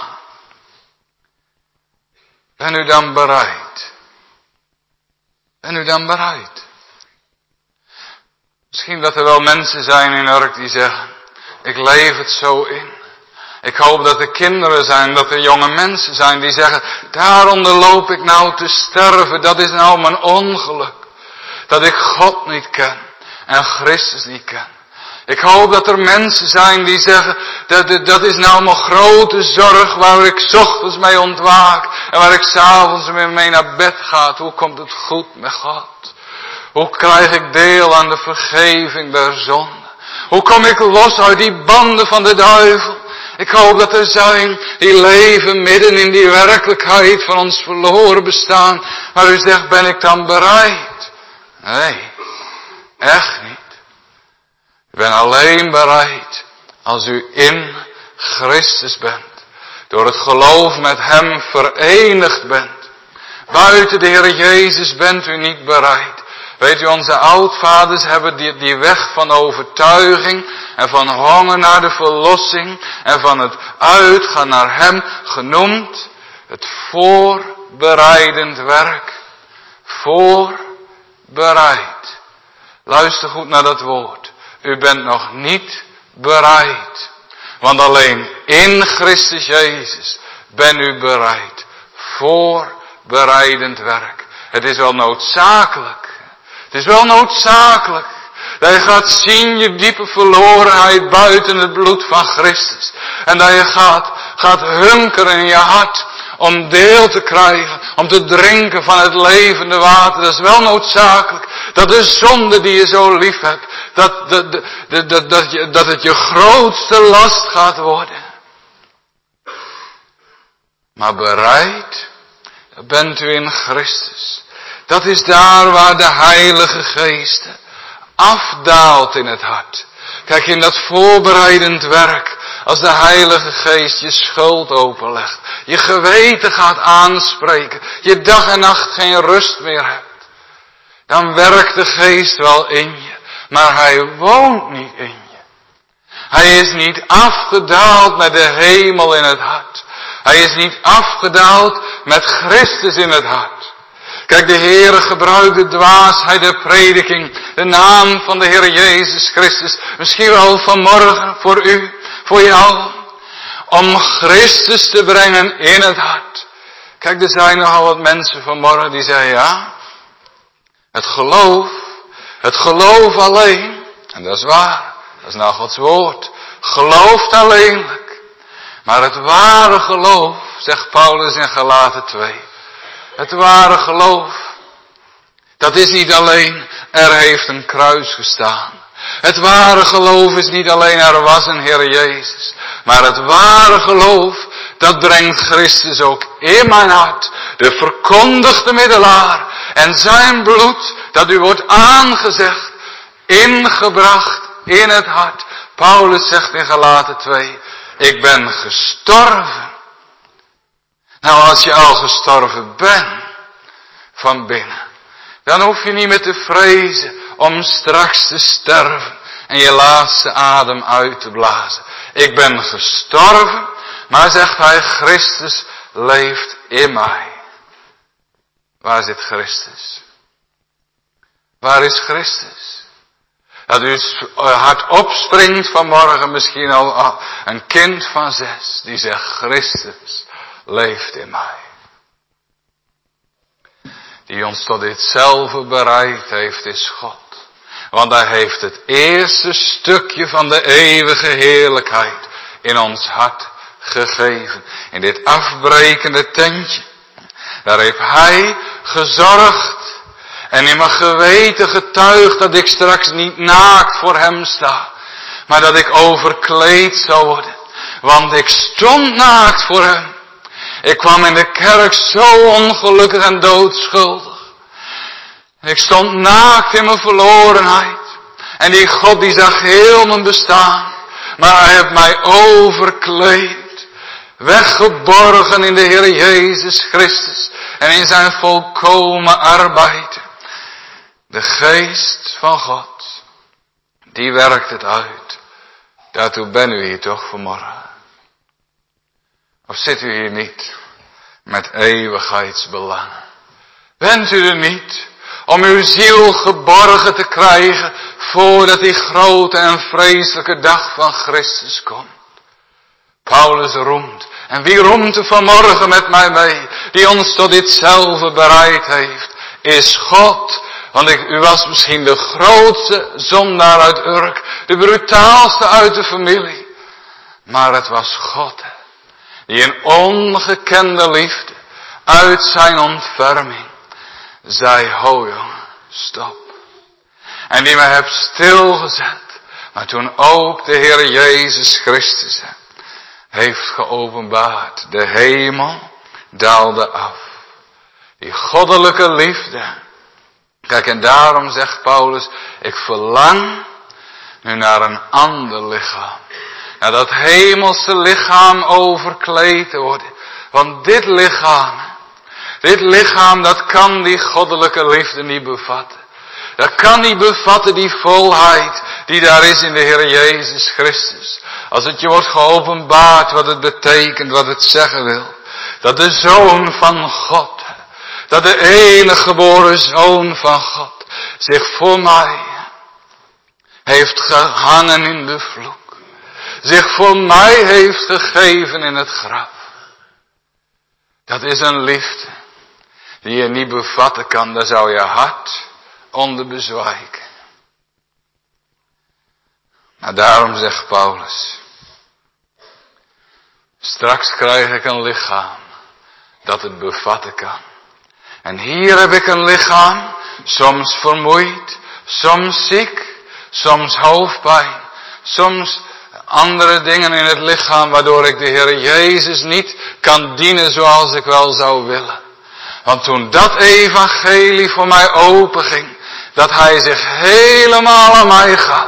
Ben u dan bereid? Ben u dan bereid? Misschien dat er wel mensen zijn in Urk die zeggen, ik leef het zo in. Ik hoop dat er kinderen zijn, dat er jonge mensen zijn die zeggen, daaronder loop ik nou te sterven, dat is nou mijn ongeluk. Dat ik God niet ken en Christus niet ken. Ik hoop dat er mensen zijn die zeggen, dat, dat is nou mijn grote zorg waar ik 's ochtends mee ontwaak en waar ik 's avonds mee naar bed ga. Hoe komt het goed met God? Hoe krijg ik deel aan de vergeving der zonde? Hoe kom ik los uit die banden van de duivel? Ik hoop dat er zijn die leven midden in die werkelijkheid van ons verloren bestaan. Maar u zegt, ben ik dan bereid? Nee, echt niet. U bent alleen bereid als u in Christus bent. Door het geloof met hem verenigd bent. Buiten de Heer Jezus bent u niet bereid. Weet u, onze oudvaders hebben die, die weg van overtuiging en van honger naar de verlossing en van het uitgaan naar hem genoemd het voorbereidend werk. Voorbereid. Luister goed naar dat woord. U bent nog niet bereid. Want alleen in Christus Jezus ben u bereid. Voorbereidend werk. Het is wel noodzakelijk. Het is wel noodzakelijk. Dat je gaat zien je diepe verlorenheid buiten het bloed van Christus. En dat je gaat, gaat hunkeren in je hart om deel te krijgen. Om te drinken van het levende water. Dat is wel noodzakelijk. Dat de zonde die je zo lief hebt. Dat, dat, dat, dat, dat, je, dat het je grootste last gaat worden. Maar bereid bent u in Christus. Dat is daar waar de Heilige Geest afdaalt in het hart. Kijk, in dat voorbereidend werk, als de Heilige Geest je schuld openlegt, je geweten gaat aanspreken, je dag en nacht geen rust meer hebt, dan werkt de Geest wel in je, maar hij woont niet in je. Hij is niet afgedaald met de hemel in het hart. Hij is niet afgedaald met Christus in het hart. Kijk, de Heere gebruikt de dwaasheid der prediking, de naam van de Heer Jezus Christus, misschien wel vanmorgen voor u, voor jou, om Christus te brengen in het hart. Kijk, er zijn nogal wat mensen vanmorgen die zeggen, ja, het geloof, het geloof alleen, en dat is waar, dat is nou Gods woord, gelooft alleenlijk. Maar het ware geloof, zegt Paulus in Galaten twee, het ware geloof, dat is niet alleen, er heeft een kruis gestaan. Het ware geloof is niet alleen, er was een Heer Jezus. Maar het ware geloof, dat brengt Christus ook in mijn hart. De verkondigde middelaar en zijn bloed, dat u wordt aangezegd, ingebracht in het hart. Paulus zegt in Galaten twee, ik ben gestorven. Nou, als je al gestorven bent, van binnen, dan hoef je niet meer te vrezen om straks te sterven en je laatste adem uit te blazen. Ik ben gestorven, maar zegt hij, Christus leeft in mij. Waar zit Christus? Waar is Christus? Dat u hart opspringt vanmorgen, misschien al een kind van zes, die zegt, Christus leeft in mij. Die ons tot ditzelfde bereid heeft, is God. Want hij heeft het eerste stukje van de eeuwige heerlijkheid in ons hart gegeven. In dit afbrekende tentje. Daar heeft hij gezorgd. En in mijn geweten getuigd dat ik straks niet naakt voor hem sta. Maar dat ik overkleed zou worden. Want ik stond naakt voor hem. Ik kwam in de kerk zo ongelukkig en doodschuldig. Ik stond naakt in mijn verlorenheid. En die God die zag heel mijn bestaan. Maar hij heeft mij overkleed. Weggeborgen in de Heer Jezus Christus. En in zijn volkomen arbeid. De geest van God. Die werkt het uit. Daartoe ben u hier toch vanmorgen. Of zit u hier niet met eeuwigheidsbelangen? Bent u er niet om uw ziel geborgen te krijgen voordat die grote en vreselijke dag van Christus komt? Paulus roemt. En wie roemt er vanmorgen met mij mee? Die ons tot ditzelfde bereid heeft. Is God. Want ik, u was misschien de grootste zondaar uit Urk. De brutaalste uit de familie. Maar het was God. Die in ongekende liefde, uit zijn ontferming, zei, ho jongen, stop. En die mij hebt stilgezet, maar toen ook de Heer Jezus Christus. heeft geopenbaard. De hemel daalde af. Die goddelijke liefde. Kijk, en daarom zegt Paulus, ik verlang nu naar een ander lichaam. Naar dat hemelse lichaam overkleed te worden. Want dit lichaam, dit lichaam dat kan die goddelijke liefde niet bevatten. Dat kan niet bevatten die volheid die daar is in de Heer Jezus Christus. Als het je wordt geopenbaard wat het betekent, wat het zeggen wil. Dat de Zoon van God, dat de enige geboren Zoon van God zich voor mij heeft gehangen in de vloek. Zich voor mij heeft gegeven in het graf. Dat is een liefde die je niet bevatten kan. Daar zou je hart onder bezwijken. Maar daarom zegt Paulus. Straks krijg ik een lichaam dat het bevatten kan. En hier heb ik een lichaam, soms vermoeid, soms ziek, soms hoofdpijn, soms andere dingen in het lichaam waardoor ik de Heer Jezus niet kan dienen zoals ik wel zou willen. Want toen dat evangelie voor mij openging, dat Hij zich helemaal aan mij gaf,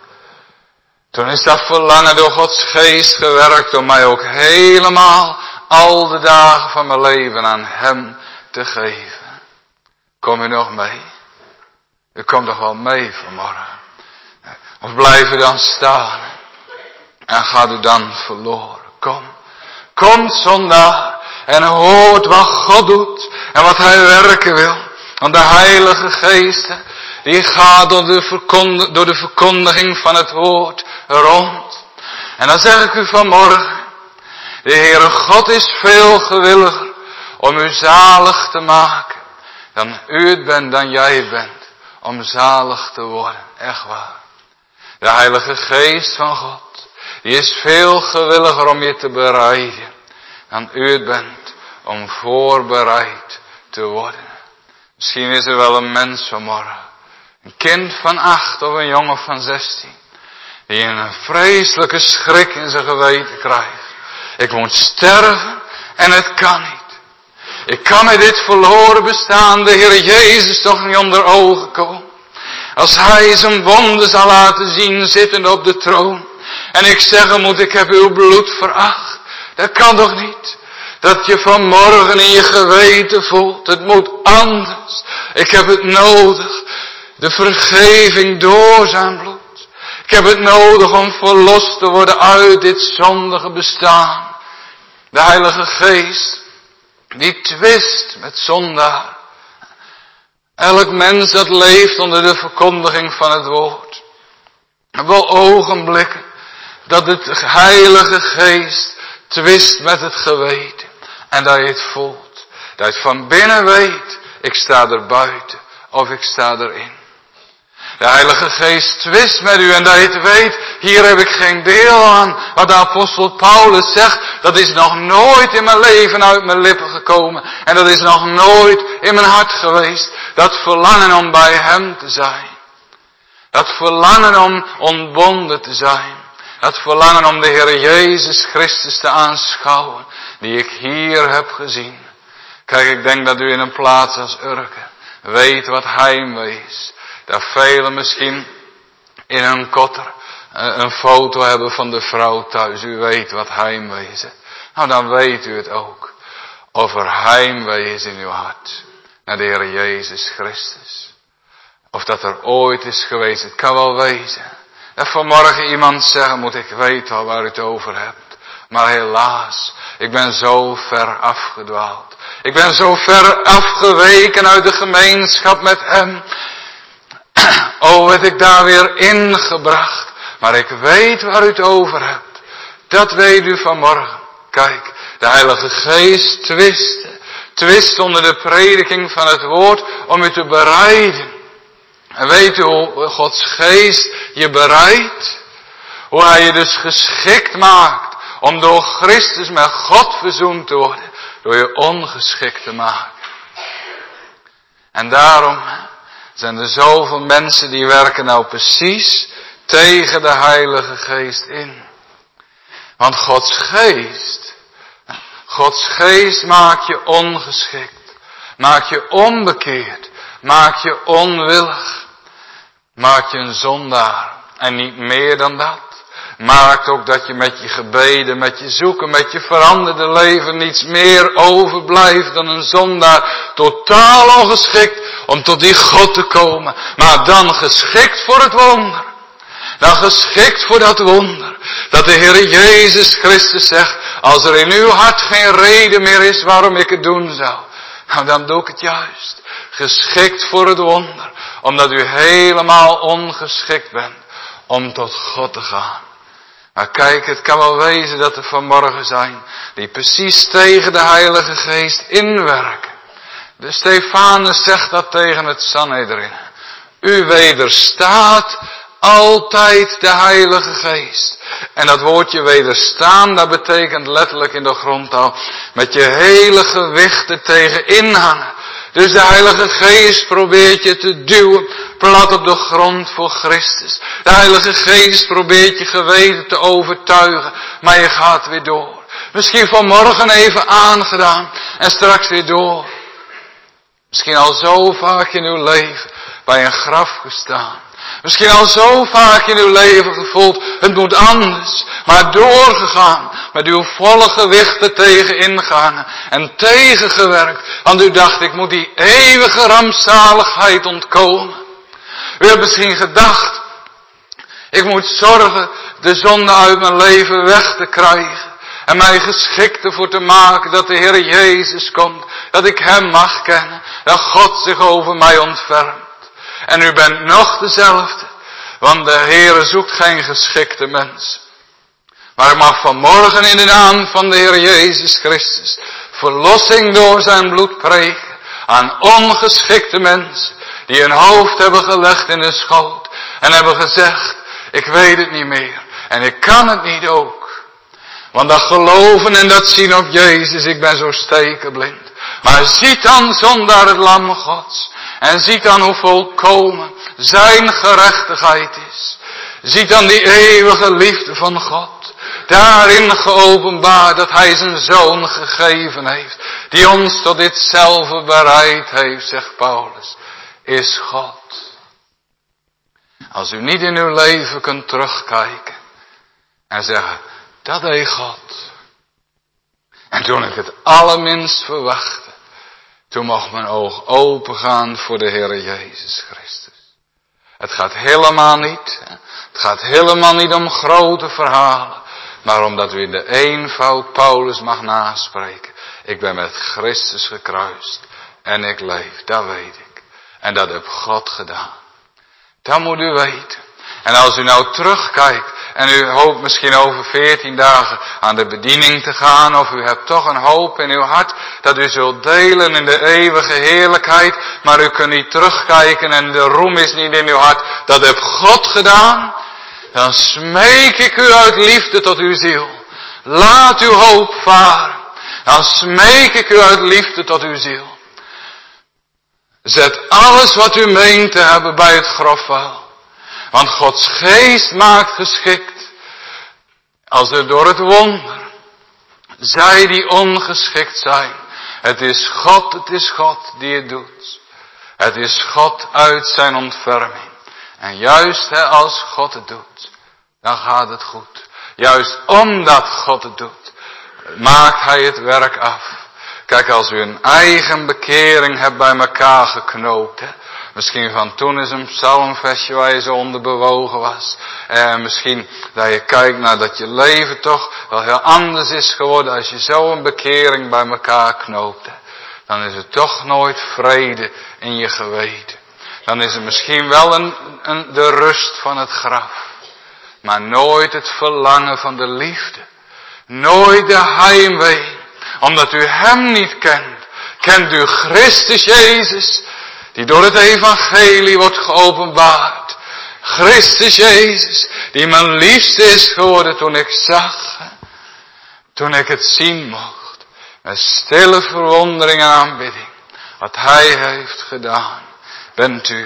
toen is dat verlangen door Gods geest gewerkt om mij ook helemaal al de dagen van mijn leven aan Hem te geven. Kom u nog mee? U komt toch wel mee vanmorgen? Of blijf u dan staan en gaat u dan verloren? Kom, kom zondaar en hoort wat God doet en wat Hij werken wil. Want de Heilige Geest, die gaat door de, verkondiging, door de verkondiging van het woord rond. En dan zeg ik u vanmorgen, de Heere God is veel gewilliger om u zalig te maken dan u het bent, dan jij het bent, om zalig te worden. Echt waar. De Heilige Geest van God, die is veel gewilliger om je te bereiden dan u het bent, om voorbereid te worden. Misschien is er wel een mens vanmorgen, een kind van acht of een jongen van zestien, die een vreselijke schrik in zijn geweten krijgt. Ik moet sterven en het kan niet. Ik kan met dit verloren bestaan de Heer Jezus toch niet onder ogen komen. Als Hij zijn wonden zal laten zien zittend op de troon. En ik zeggen moet, ik heb uw bloed veracht. Dat kan toch niet? Dat je vanmorgen in je geweten voelt, het moet anders. Ik heb het nodig. De vergeving door zijn bloed. Ik heb het nodig om verlost te worden uit dit zondige bestaan. De Heilige Geest, die twist met zondaar. Elk mens dat leeft onder de verkondiging van het woord. Wel ogenblikken dat het Heilige Geest twist met het geweten. En dat je het voelt. Dat je het van binnen weet, ik sta er buiten of ik sta erin. De Heilige Geest twist met u en dat je het weet, hier heb ik geen deel aan. Wat de apostel Paulus zegt, dat is nog nooit in mijn leven uit mijn lippen gekomen. En dat is nog nooit in mijn hart geweest. Dat verlangen om bij Hem te zijn. Dat verlangen om ontbonden te zijn. Dat verlangen om de Heer Jezus Christus te aanschouwen, die ik hier heb gezien. Kijk, ik denk dat u in een plaats als Urken weet wat heimwee is. Dat velen misschien in hun kotter een foto hebben van de vrouw thuis. U weet wat heimwee is. Nou, dan weet u het ook. Of er heimwee is in uw hart. Naar de Heer Jezus Christus. Of dat er ooit is geweest. Het kan wel wezen. Dat vanmorgen iemand zeggen moet, ik weet wel waar u het over hebt. Maar helaas, ik ben zo ver afgedwaald. Ik ben zo ver afgeweken uit de gemeenschap met Hem. Oh, werd ik daar weer ingebracht. Maar ik weet waar u het over hebt. Dat weet u vanmorgen. Kijk, de Heilige Geest twist. Twist onder de prediking van het woord om u te bereiden. En weet u hoe Gods Geest je bereidt? Hoe Hij je dus geschikt maakt om door Christus met God verzoend te worden. Door je ongeschikt te maken. En daarom zijn er zoveel mensen die werken nou precies tegen de Heilige Geest in. Want Gods geest, Gods geest maakt je ongeschikt, maakt je onbekeerd, maakt je onwillig, maakt je een zondaar. En niet meer dan dat. Maakt ook dat je met je gebeden, met je zoeken, met je veranderde leven niets meer overblijft dan een zondaar. Totaal ongeschikt om tot die God te komen. Maar dan geschikt voor het wonder. Dan geschikt voor dat wonder. Dat de Heer Jezus Christus zegt, als er in uw hart geen reden meer is waarom ik het doen zou. Nou, dan doe ik het juist. Geschikt voor het wonder. Omdat u helemaal ongeschikt bent om tot God te gaan. Maar kijk, het kan wel wezen dat er vanmorgen zijn die precies tegen de Heilige Geest inwerken. De Stefanus zegt dat tegen het Sanhedrin. U wederstaat altijd de Heilige Geest. En dat woordje wederstaan, dat betekent letterlijk in de grondtaal met je hele gewicht er tegen inhangen. Dus de Heilige Geest probeert je te duwen plat op de grond voor Christus. De Heilige Geest probeert je geweten te overtuigen, maar je gaat weer door. Misschien vanmorgen even aangedaan en straks weer door. Misschien al zo vaak in uw leven bij een graf gestaan. Misschien al zo vaak in uw leven gevoeld, het moet anders. Maar doorgegaan, met uw volle gewicht er tegen ingaan en tegengewerkt. Want u dacht, ik moet die eeuwige rampzaligheid ontkomen. U hebt misschien gedacht, ik moet zorgen de zonde uit mijn leven weg te krijgen. En mij geschikt ervoor te maken dat de Heer Jezus komt. Dat ik Hem mag kennen. Dat God zich over mij ontfermt. En u bent nog dezelfde. Want de Heer zoekt geen geschikte mens. Maar ik mag vanmorgen in de naam van de Heer Jezus Christus verlossing door zijn bloed preken aan ongeschikte mensen die hun hoofd hebben gelegd in de schoot en hebben gezegd, ik weet het niet meer en ik kan het niet ook. Want dat geloven en dat zien op Jezus, ik ben zo stekenblind. Maar ziet dan zondaar het lam Gods en ziet dan hoe volkomen zijn gerechtigheid is. Ziet dan die eeuwige liefde van God. Daarin geopenbaard dat Hij zijn Zoon gegeven heeft. Die ons tot ditzelfde bereid heeft, zegt Paulus, is God. Als u niet in uw leven kunt terugkijken en zeggen, dat deed God. En toen ik het allerminst verwachtte, toen mocht mijn oog opengaan voor de Heer Jezus Christus. Het gaat helemaal niet, het gaat helemaal niet om grote verhalen. Maar omdat u in de eenvoud Paulus mag naspreken. Ik ben met Christus gekruist. En ik leef, dat weet ik. En dat heeft God gedaan. Dat moet u weten. En als u nou terugkijkt. En u hoopt misschien over veertien dagen aan de bediening te gaan. Of u hebt toch een hoop in uw hart. Dat u zult delen in de eeuwige heerlijkheid. Maar u kunt niet terugkijken en de roem is niet in uw hart. Dat heeft God gedaan. Dan smeek ik u uit liefde tot uw ziel. Laat uw hoop varen. Dan smeek ik u uit liefde tot uw ziel. Zet alles wat u meent te hebben bij het grofvuil. Want Gods geest maakt geschikt. Als er door het wonder. Zij die ongeschikt zijn. Het is God, het is God die het doet. Het is God uit zijn ontferming. En juist hè, als God het doet, dan gaat het goed. Juist omdat God het doet, maakt Hij het werk af. Kijk, als u een eigen bekering hebt bij elkaar geknoopt. Hè, misschien van toen is een psalmversje waar je zo onder bewogen was. En misschien dat je kijkt naar dat je leven toch wel heel anders is geworden als je zo een bekering bij elkaar knoopt. Hè, dan is er toch nooit vrede in je geweten. Dan is er misschien wel een, een, de rust van het graf. Maar nooit het verlangen van de liefde. Nooit de heimwee. Omdat u Hem niet kent. Kent u Christus Jezus. Die door het evangelie wordt geopenbaard. Christus Jezus. Die mijn liefste is geworden toen ik zag. Toen ik het zien mocht. Met stille verwondering en aanbidding. Wat Hij heeft gedaan. Bent u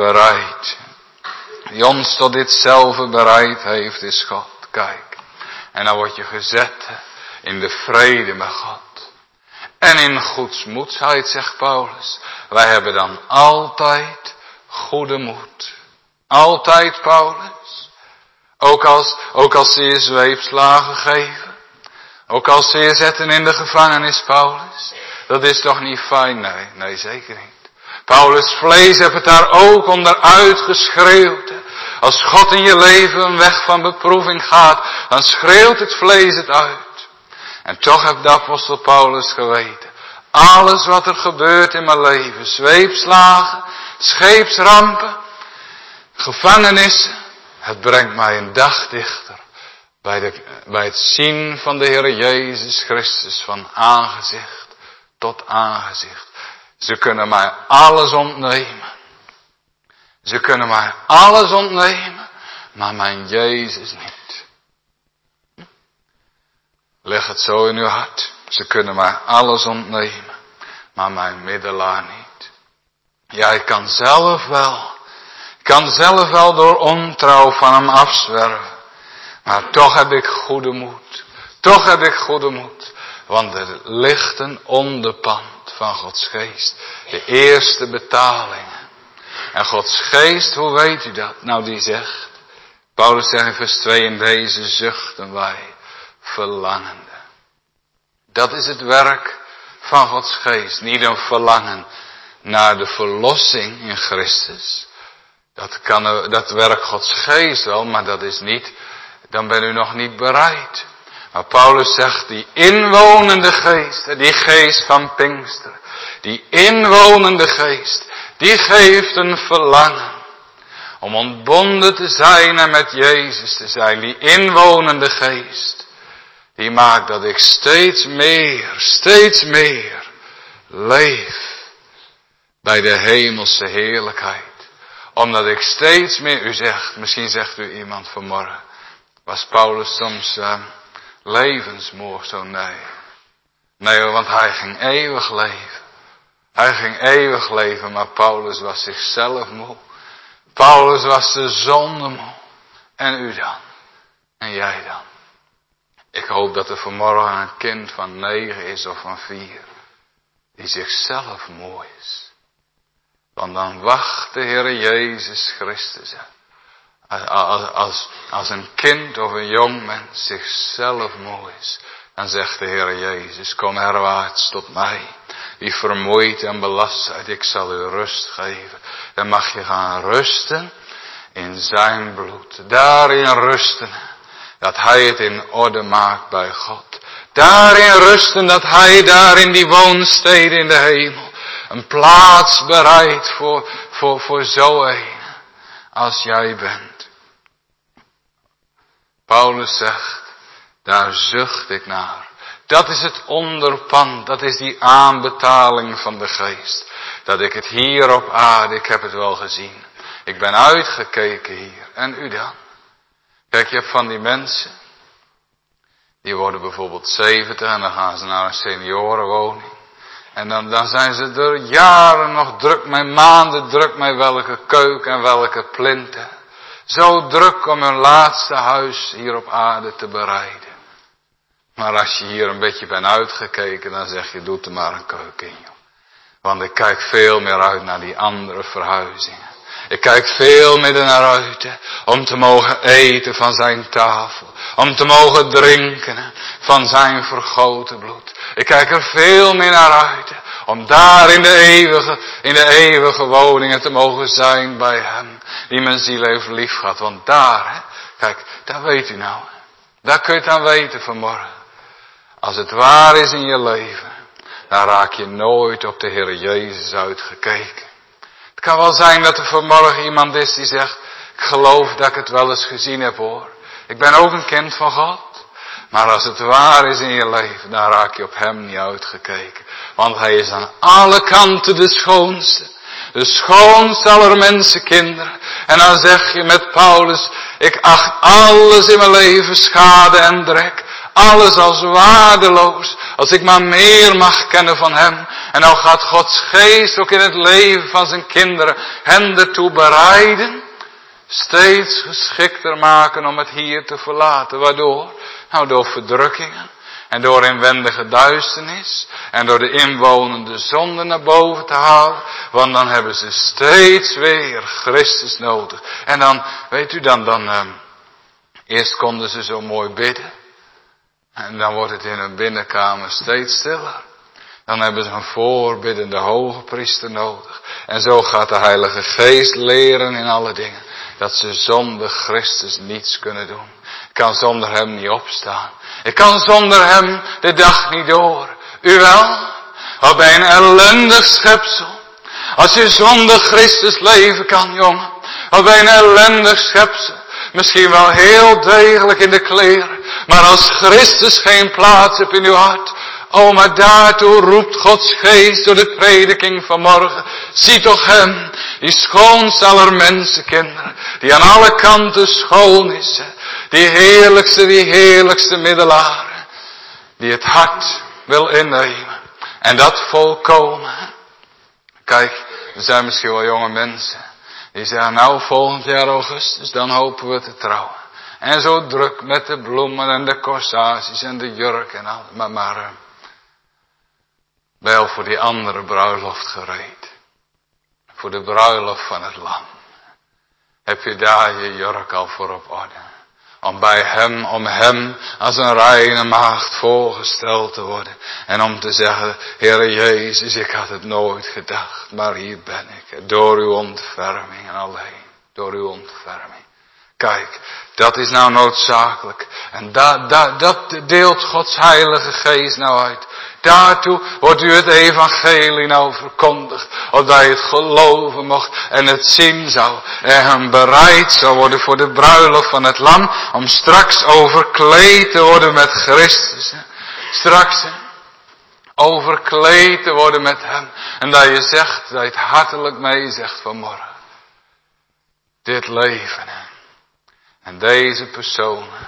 bereid? Die ons tot ditzelfde bereid heeft is God. Kijk. En dan word je gezet in de vrede met God. En in goedsmoedsheid, zegt Paulus. Wij hebben dan altijd goede moed. Altijd, Paulus. Ook als, ook als ze je zweepslagen geven. Ook als ze je zetten in de gevangenis, Paulus. Dat is toch niet fijn? Nee, nee, zeker niet. Paulus' vlees heeft het daar ook onder uitgeschreeuwd. Als God in je leven een weg van beproeving gaat, dan schreeuwt het vlees het uit. En toch heeft de apostel Paulus geweten. Alles wat er gebeurt in mijn leven, zweepslagen, scheepsrampen, gevangenissen, het brengt mij een dag dichter bij, de, bij het zien van de Heer Jezus Christus van aangezicht tot aangezicht. Ze kunnen mij alles ontnemen. Ze kunnen mij alles ontnemen, maar mijn Jezus niet. Leg het zo in uw hart. Ze kunnen mij alles ontnemen, maar mijn middelaar niet. Ja, ik kan zelf wel. Ik kan zelf wel door ontrouw van hem afzwerven. Maar toch heb ik goede moed. Toch heb ik goede moed. Want er ligt een onderpand van Gods geest. De eerste betalingen. En Gods geest, hoe weet u dat? Nou, die zegt. Paulus zegt in vers twee, in deze zuchten wij verlangende. Dat is het werk van Gods geest. Niet een verlangen naar de verlossing in Christus. Dat kan, dat werkt Gods geest wel, maar dat is niet, dan ben u nog niet bereid. Maar Paulus zegt, die inwonende geest, die geest van Pinksteren, die inwonende geest, die geeft een verlangen om ontbonden te zijn en met Jezus te zijn. Die inwonende geest, die maakt dat ik steeds meer, steeds meer leef bij de hemelse heerlijkheid. Omdat ik steeds meer, u zegt, misschien zegt u iemand vanmorgen, was Paulus soms uh, levensmoe of zo? Nee. Nee, want hij ging eeuwig leven. Hij ging eeuwig leven, maar Paulus was zichzelf moe. Paulus was de zonde moe. En u dan? En jij dan? Ik hoop dat er vanmorgen een kind van negen is of van vier, die zichzelf moe is. Want dan wacht de Heer Jezus Christus. Als, als, als een kind of een jong mens zichzelf moe is, dan zegt de Heer Jezus, kom herwaarts tot mij, die vermoeid en belast zijt, ik zal u rust geven. Dan mag je gaan rusten in zijn bloed. Daarin rusten, dat hij het in orde maakt bij God. Daarin rusten, dat hij daar in die woonstede in de hemel een plaats bereidt voor, voor, voor zo een als jij bent. Paulus zegt, daar zucht ik naar. Dat is het onderpand, dat is die aanbetaling van de geest. Dat ik het hier op aarde, ik heb het wel gezien. Ik ben uitgekeken hier. En u dan? Kijk, je hebt van die mensen, die worden bijvoorbeeld zeventig en dan gaan ze naar een seniorenwoning. En dan, dan zijn ze er jaren nog druk mee, maanden druk mee welke keuken en welke plinten. Zo druk om hun laatste huis hier op aarde te bereiden. Maar als je hier een beetje bent uitgekeken, dan zeg je, doe er maar een keuken in, joh. Want ik kijk veel meer uit naar die andere verhuizingen. Ik kijk veel meer naar uit, hè, om te mogen eten van zijn tafel. Om te mogen drinken van zijn vergoten bloed. Ik kijk er veel meer naar uit, hè, om daar in de eeuwige, in de eeuwige woningen te mogen zijn bij hem. Die mijn ziel heeft lief gehad. Want daar, hè, kijk, daar weet u nou. Daar kun je het aan weten vanmorgen. Als het waar is in je leven, dan raak je nooit op de Heer Jezus uitgekeken. Het kan wel zijn dat er vanmorgen iemand is die zegt, ik geloof dat ik het wel eens gezien heb hoor. Ik ben ook een kind van God. Maar als het waar is in je leven, dan raak je op hem niet uitgekeken. Want hij is aan alle kanten de schoonste. De schoonste aller mensenkinderen. En dan zeg je met Paulus, ik acht alles in mijn leven schade en drek. Alles als waardeloos, als ik maar meer mag kennen van hem. En nou gaat Gods geest ook in het leven van zijn kinderen hen ertoe bereiden. Steeds geschikter maken om het hier te verlaten. Waardoor? Nou, door verdrukkingen en door inwendige duisternis en door de inwonende zonde naar boven te halen. Want dan hebben ze steeds weer Christus nodig. En dan, weet u, dan, dan uh, eerst konden ze zo mooi bidden. En dan wordt het in hun binnenkamer steeds stiller. Dan hebben ze een voorbiddende hoge priester nodig. En zo gaat de Heilige Geest leren in alle dingen. Dat ze zonder Christus niets kunnen doen. Ik kan zonder hem niet opstaan. Ik kan zonder hem de dag niet door. U wel? Wat ben je een ellendig schepsel. Als je zonder Christus leven kan, jongen. Wat ben je een ellendig schepsel. Misschien wel heel degelijk in de kleren. Maar als Christus geen plaats heeft in uw hart. Oh, maar daartoe roept Gods geest door de prediking van morgen. Zie toch hem, die schoonste aller mensenkinderen. Die aan alle kanten schoon is. Die heerlijkste, die heerlijkste middelaar. Die het hart wil innemen. En dat volkomen. Kijk, er zijn misschien wel jonge mensen. Die zeggen, nou volgend jaar augustus, dan hopen we te trouwen. En zo druk met de bloemen en de corsages en de jurk en al. Maar, maar uh, wel voor die andere bruiloft gereed. Voor de bruiloft van het lam. Heb je daar je jurk al voor op orde. Om bij hem, om hem als een reine maagd voorgesteld te worden. En om te zeggen, Heere Jezus, ik had het nooit gedacht. Maar hier ben ik. Door uw ontferming en alleen. Door uw ontferming. Kijk, dat is nou noodzakelijk. En da, da, dat deelt Gods Heilige Geest nou uit. Daartoe wordt u het evangelie nou verkondigd. Opdat je het geloven mocht en het zien zou. En bereid zou worden voor de bruiloft van het lam. Om straks overkleed te worden met Christus. Straks overkleed te worden met hem. En dat je zegt, dat je het hartelijk mee zegt vanmorgen. Dit leven. En deze personen.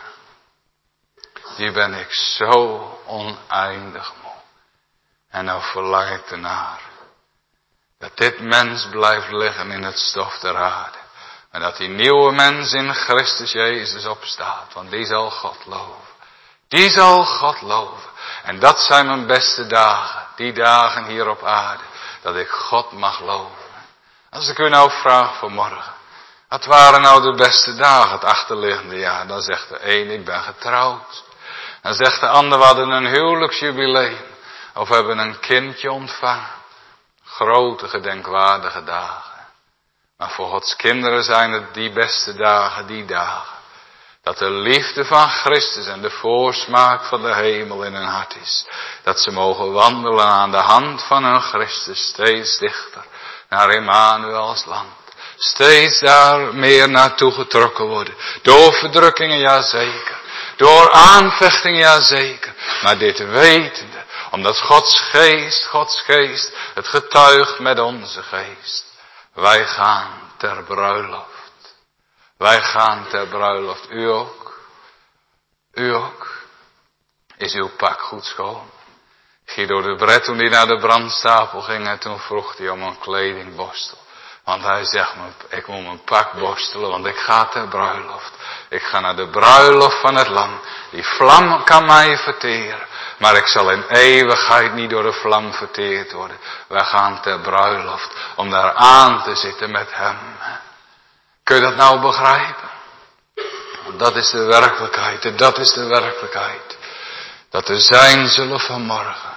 Die ben ik zo oneindig moe. En nou verlang ik ernaar. Dat dit mens blijft liggen in het stof der aarde. Maar dat die nieuwe mens in Christus Jezus opstaat. Want die zal God loven. Die zal God loven. En dat zijn mijn beste dagen. Die dagen hier op aarde. Dat ik God mag loven. Als ik u nou vraag vanmorgen. Wat waren nou de beste dagen het achterliggende jaar? Dan zegt de een, ik ben getrouwd. Dan zegt de ander, we hadden een huwelijksjubileum. Of hebben een kindje ontvangen. Grote gedenkwaardige dagen. Maar voor Gods kinderen zijn het die beste dagen, die dagen. Dat de liefde van Christus en de voorsmaak van de hemel in hun hart is. Dat ze mogen wandelen aan de hand van hun Christus steeds dichter naar Emmanuels land. Steeds daar meer naartoe getrokken worden. Door verdrukkingen, ja zeker. Door aanvechtingen, ja zeker. Maar dit wetende, omdat Gods geest, Gods geest, het getuigt met onze geest. Wij gaan ter bruiloft. Wij gaan ter bruiloft. U ook? U ook? Is uw pak goed schoon? Guido de Bret, toen hij naar de brandstapel ging, en toen vroeg hij om een kledingborstel. Want hij zegt me, ik moet mijn pak borstelen, want ik ga ter bruiloft. Ik ga naar de bruiloft van het lam. Die vlam kan mij verteren. Maar ik zal in eeuwigheid niet door de vlam verteerd worden. Wij gaan ter bruiloft om daar aan te zitten met hem. Kun je dat nou begrijpen? Want dat is de werkelijkheid. En dat is de werkelijkheid. Dat er zijn zullen vanmorgen.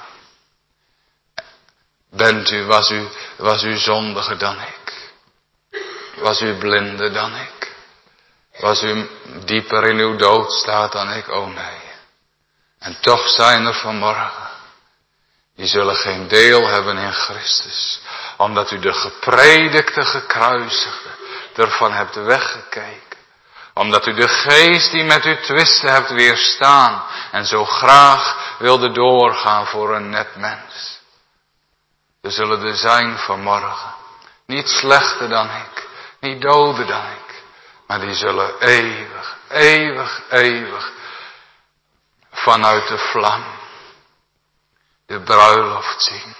Bent u, was u, was u zondiger dan ik? Was u blinder dan ik? Was u dieper in uw doodstaat dan ik? Oh nee. En toch zijn er vanmorgen. Die zullen geen deel hebben in Christus. Omdat u de gepredikte gekruisigde ervan hebt weggekeken. Omdat u de geest die met u twiste hebt weerstaan. En zo graag wilde doorgaan voor een net mens. Er zullen er zijn vanmorgen. Niet slechter dan ik. Niet doder dan ik. Maar die zullen eeuwig, eeuwig, eeuwig. Vanuit de vlam. De bruiloft zien.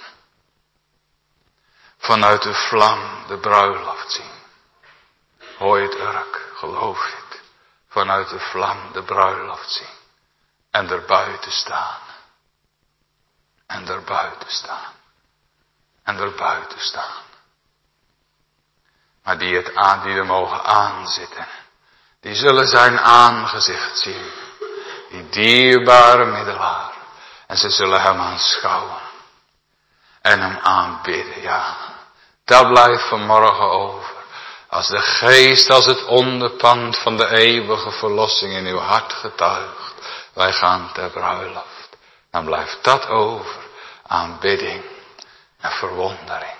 Vanuit de vlam de bruiloft zien. Hoor je het, Urk? Geloof je het? Vanuit de vlam de bruiloft zien. en erbuiten staan. En erbuiten staan. En erbuiten staan. Maar die het aan, die er mogen aanzitten, die zullen zijn aangezicht zien. Die dierbare middelaar. En ze zullen hem aanschouwen. En hem aanbidden, ja. Dat blijft vanmorgen over. Als de geest, als het onderpand van de eeuwige verlossing in uw hart getuigt. Wij gaan ter bruiloft. Dan blijft dat over. Aanbidding en verwondering.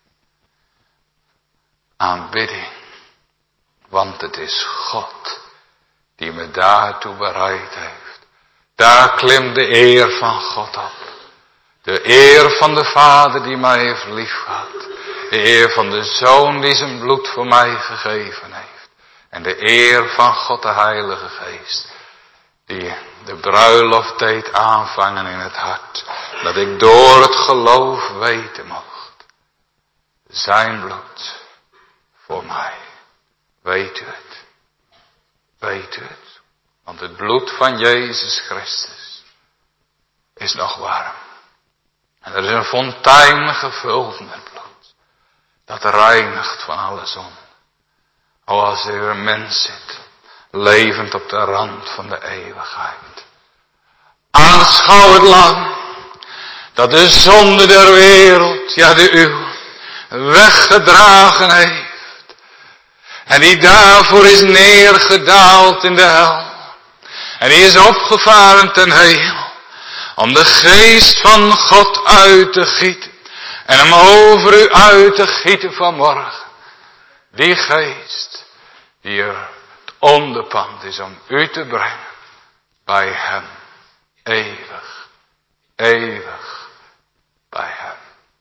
Aanbidding. Want het is God die me daartoe bereid heeft. Daar klimt de eer van God op. De eer van de Vader die mij heeft liefgehad. De eer van de Zoon die zijn bloed voor mij gegeven heeft. En de eer van God de Heilige Geest. Die de bruiloft deed aanvangen in het hart. Dat ik door het geloof weten mocht. Zijn bloed voor mij. Weet u het? Weet u het? Want het bloed van Jezus Christus is nog warm. En er is een fontein gevuld met bloed. Dat reinigt van alle zonde. O, als er een mens zit, levend op de rand van de eeuwigheid. Aanschouw het lam, dat de zonde der wereld, ja de uw, weggedragen heeft. En die daarvoor is neergedaald in de hel. En die is opgevaren ten hemel. Om de geest van God uit te gieten. En hem over u uit te gieten vanmorgen. Die geest die er het onderpand is om u te brengen. Bij hem. Eeuwig. Eeuwig. Bij hem.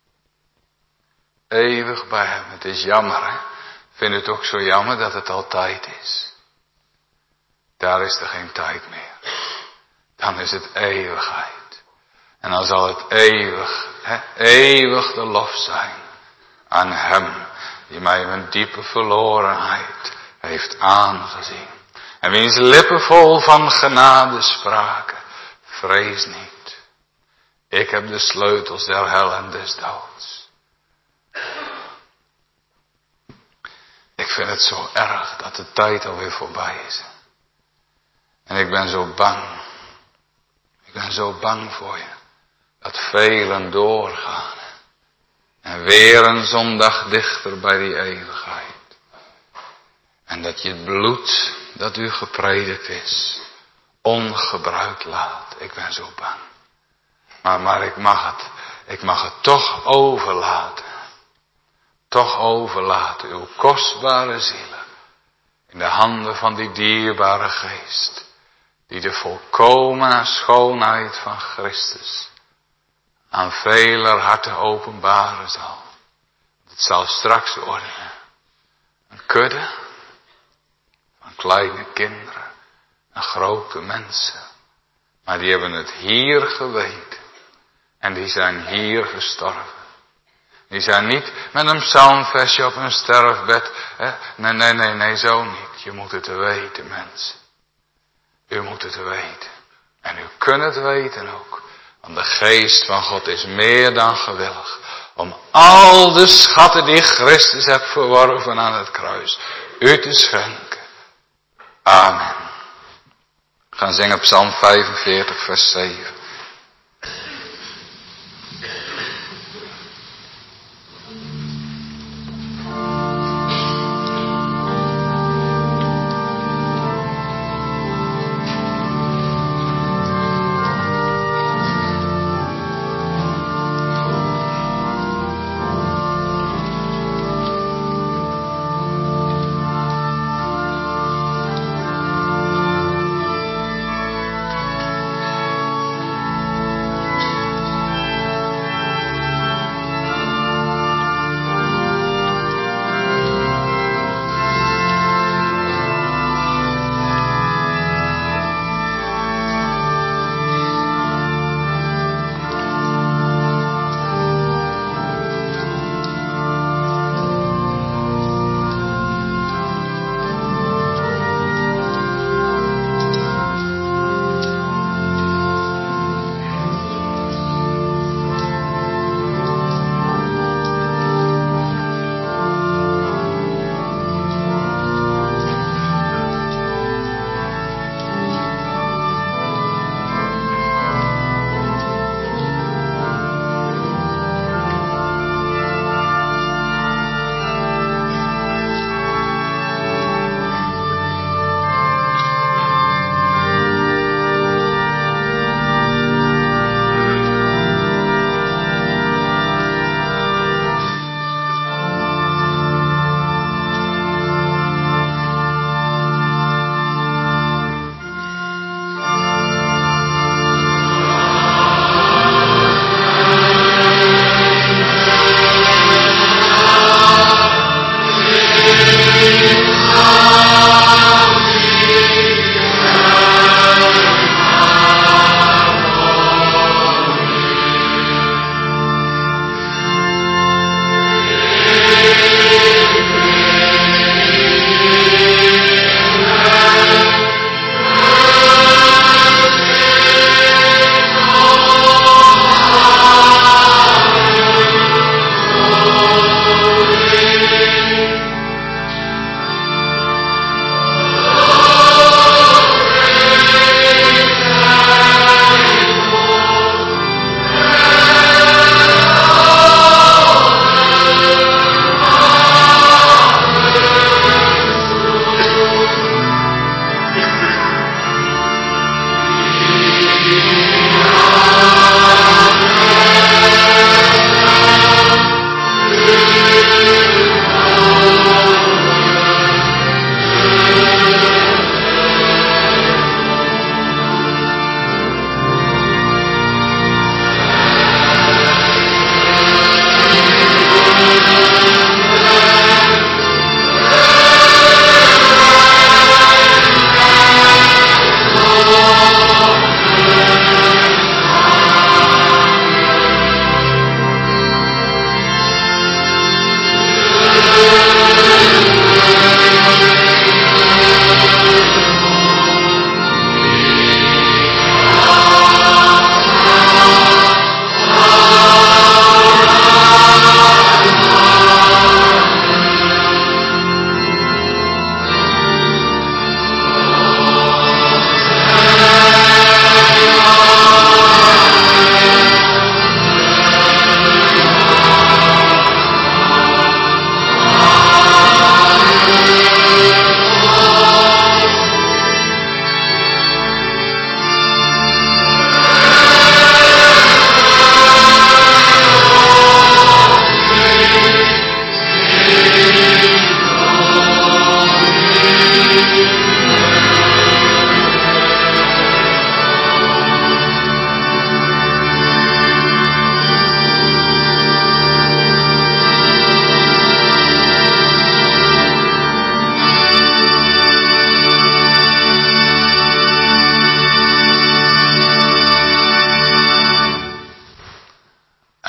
Eeuwig bij hem. Het is jammer, hè. Ik vind het ook zo jammer dat het altijd is. Daar is er geen tijd meer. Dan is het eeuwigheid. En dan zal het eeuwig, hè, eeuwig de lof zijn aan hem die mij in mijn diepe verlorenheid heeft aangezien. En wiens lippen vol van genade spraken. Vrees niet. Ik heb de sleutels der hel en des doods. Ik vind het zo erg dat de tijd alweer voorbij is. En ik ben zo bang. Ik ben zo bang voor je. Dat velen doorgaan. En weer een zondag dichter bij die eeuwigheid. En dat je het bloed dat u gepredikt is. Ongebruikt laat. Ik ben zo bang. Maar, maar ik mag het. Ik mag het toch overlaten. Toch overlaten. Uw kostbare zielen. In de handen van die dierbare geest. Die de volkomen schoonheid van Christus aan veler harten openbaren zal. Het zal straks worden een kudde van kleine kinderen en grote mensen. Maar die hebben het hier geweten. En die zijn hier gestorven. Die zijn niet met een psalmversje op een sterfbed. Hè? Nee, nee, nee, nee, zo niet. Je moet het weten, mensen. U moet het weten. En u kunt het weten ook. Want de geest van God is meer dan gewillig. Om al de schatten die Christus heeft verworven aan het kruis. U te schenken. Amen. We gaan zingen Psalm vijfenveertig vers zeven.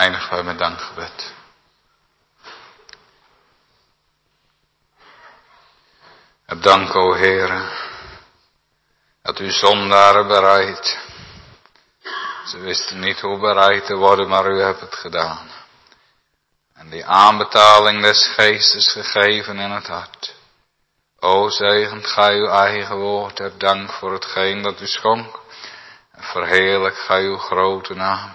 eindigen wij met dankgebed. Het dank, o Heere, dat u zondaren bereidt. Ze wisten niet hoe bereid te worden, maar u hebt het gedaan. En die aanbetaling des geestes gegeven in het hart. O zegent gij uw eigen woord, heb dank voor hetgeen dat u schonk. En verheerlijk gij uw grote naam.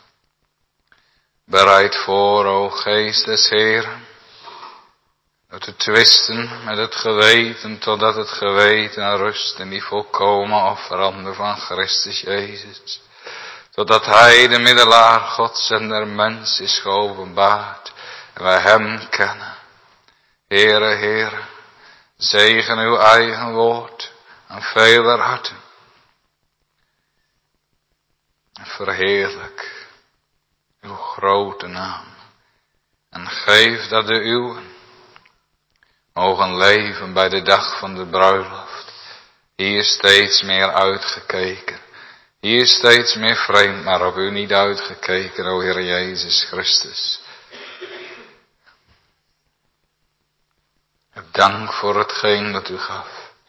Bereid voor, o geest des Heeren, door te twisten met het geweten, totdat het geweten rust in die volkomen offerande van Christus Jezus. Totdat hij de middelaar Gods en der mens is geopenbaard en wij hem kennen. Heere, Heere, zegen uw eigen woord aan veler harten. En verheerlijk uw grote naam. En geef dat de uwen mogen leven bij de dag van de bruiloft. Hier steeds meer uitgekeken. Hier steeds meer vreemd, maar op u niet uitgekeken, o Heer Jezus Christus. Heb dank voor hetgeen dat u gaf.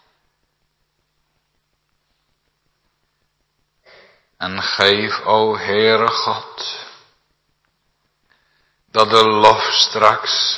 En geef, o Heere God, dat de lof straks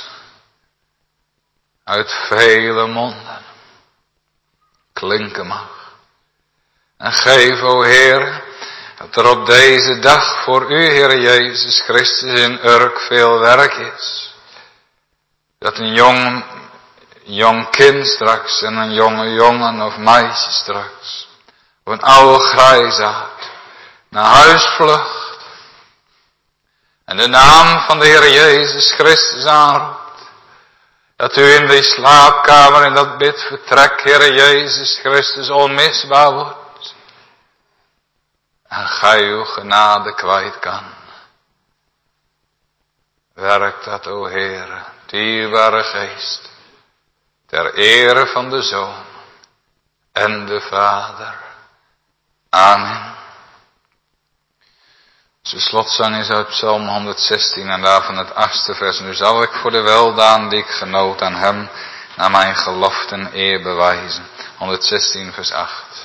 uit vele monden klinken mag. En geef, o Heer, dat er op deze dag voor u, Heer Jezus Christus, in Urk veel werk is. Dat een jong, jong kind straks en een jonge jongen of meisje straks, of een oude grijsaard, naar huis vlucht. En de naam van de Heer Jezus Christus aanroept. Dat u in die slaapkamer, in dat bidvertrek, Heer Jezus Christus, onmisbaar wordt. En gij uw genade kwijt kan. Werk dat, o Heere, dierbare Geest, ter ere van de Zoon en de Vader. Amen. De slotzang is uit Psalm honderdzestien en daarvan het achtste vers. Nu zal ik voor de weldaan die ik genoot aan hem naar mijn geloften eer bewijzen. honderdzestien vers acht.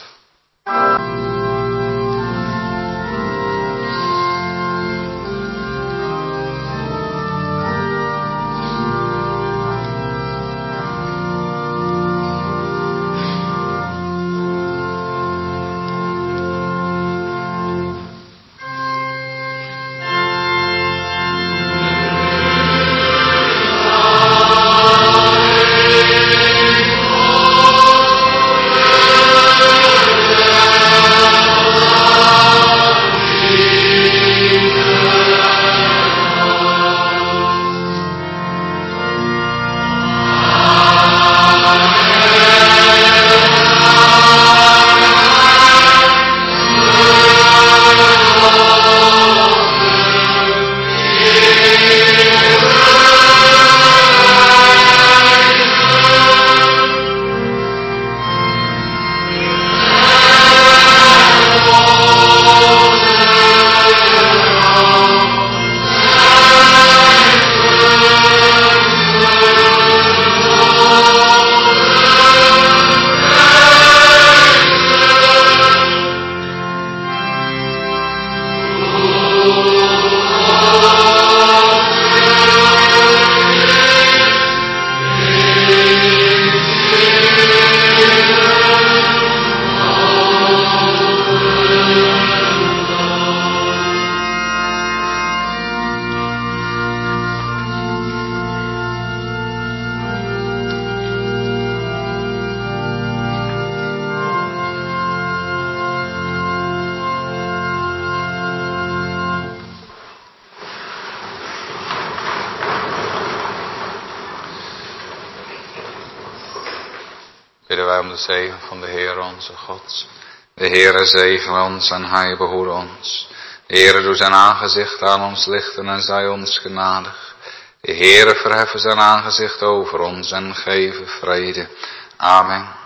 Bidden wij om de zegen van de Heer onze God. De Heere zegen ons en hij behoede ons. De Heere doet zijn aangezicht aan ons lichten en zij ons genadig. De Heere verheffen zijn aangezicht over ons en geven vrede. Amen.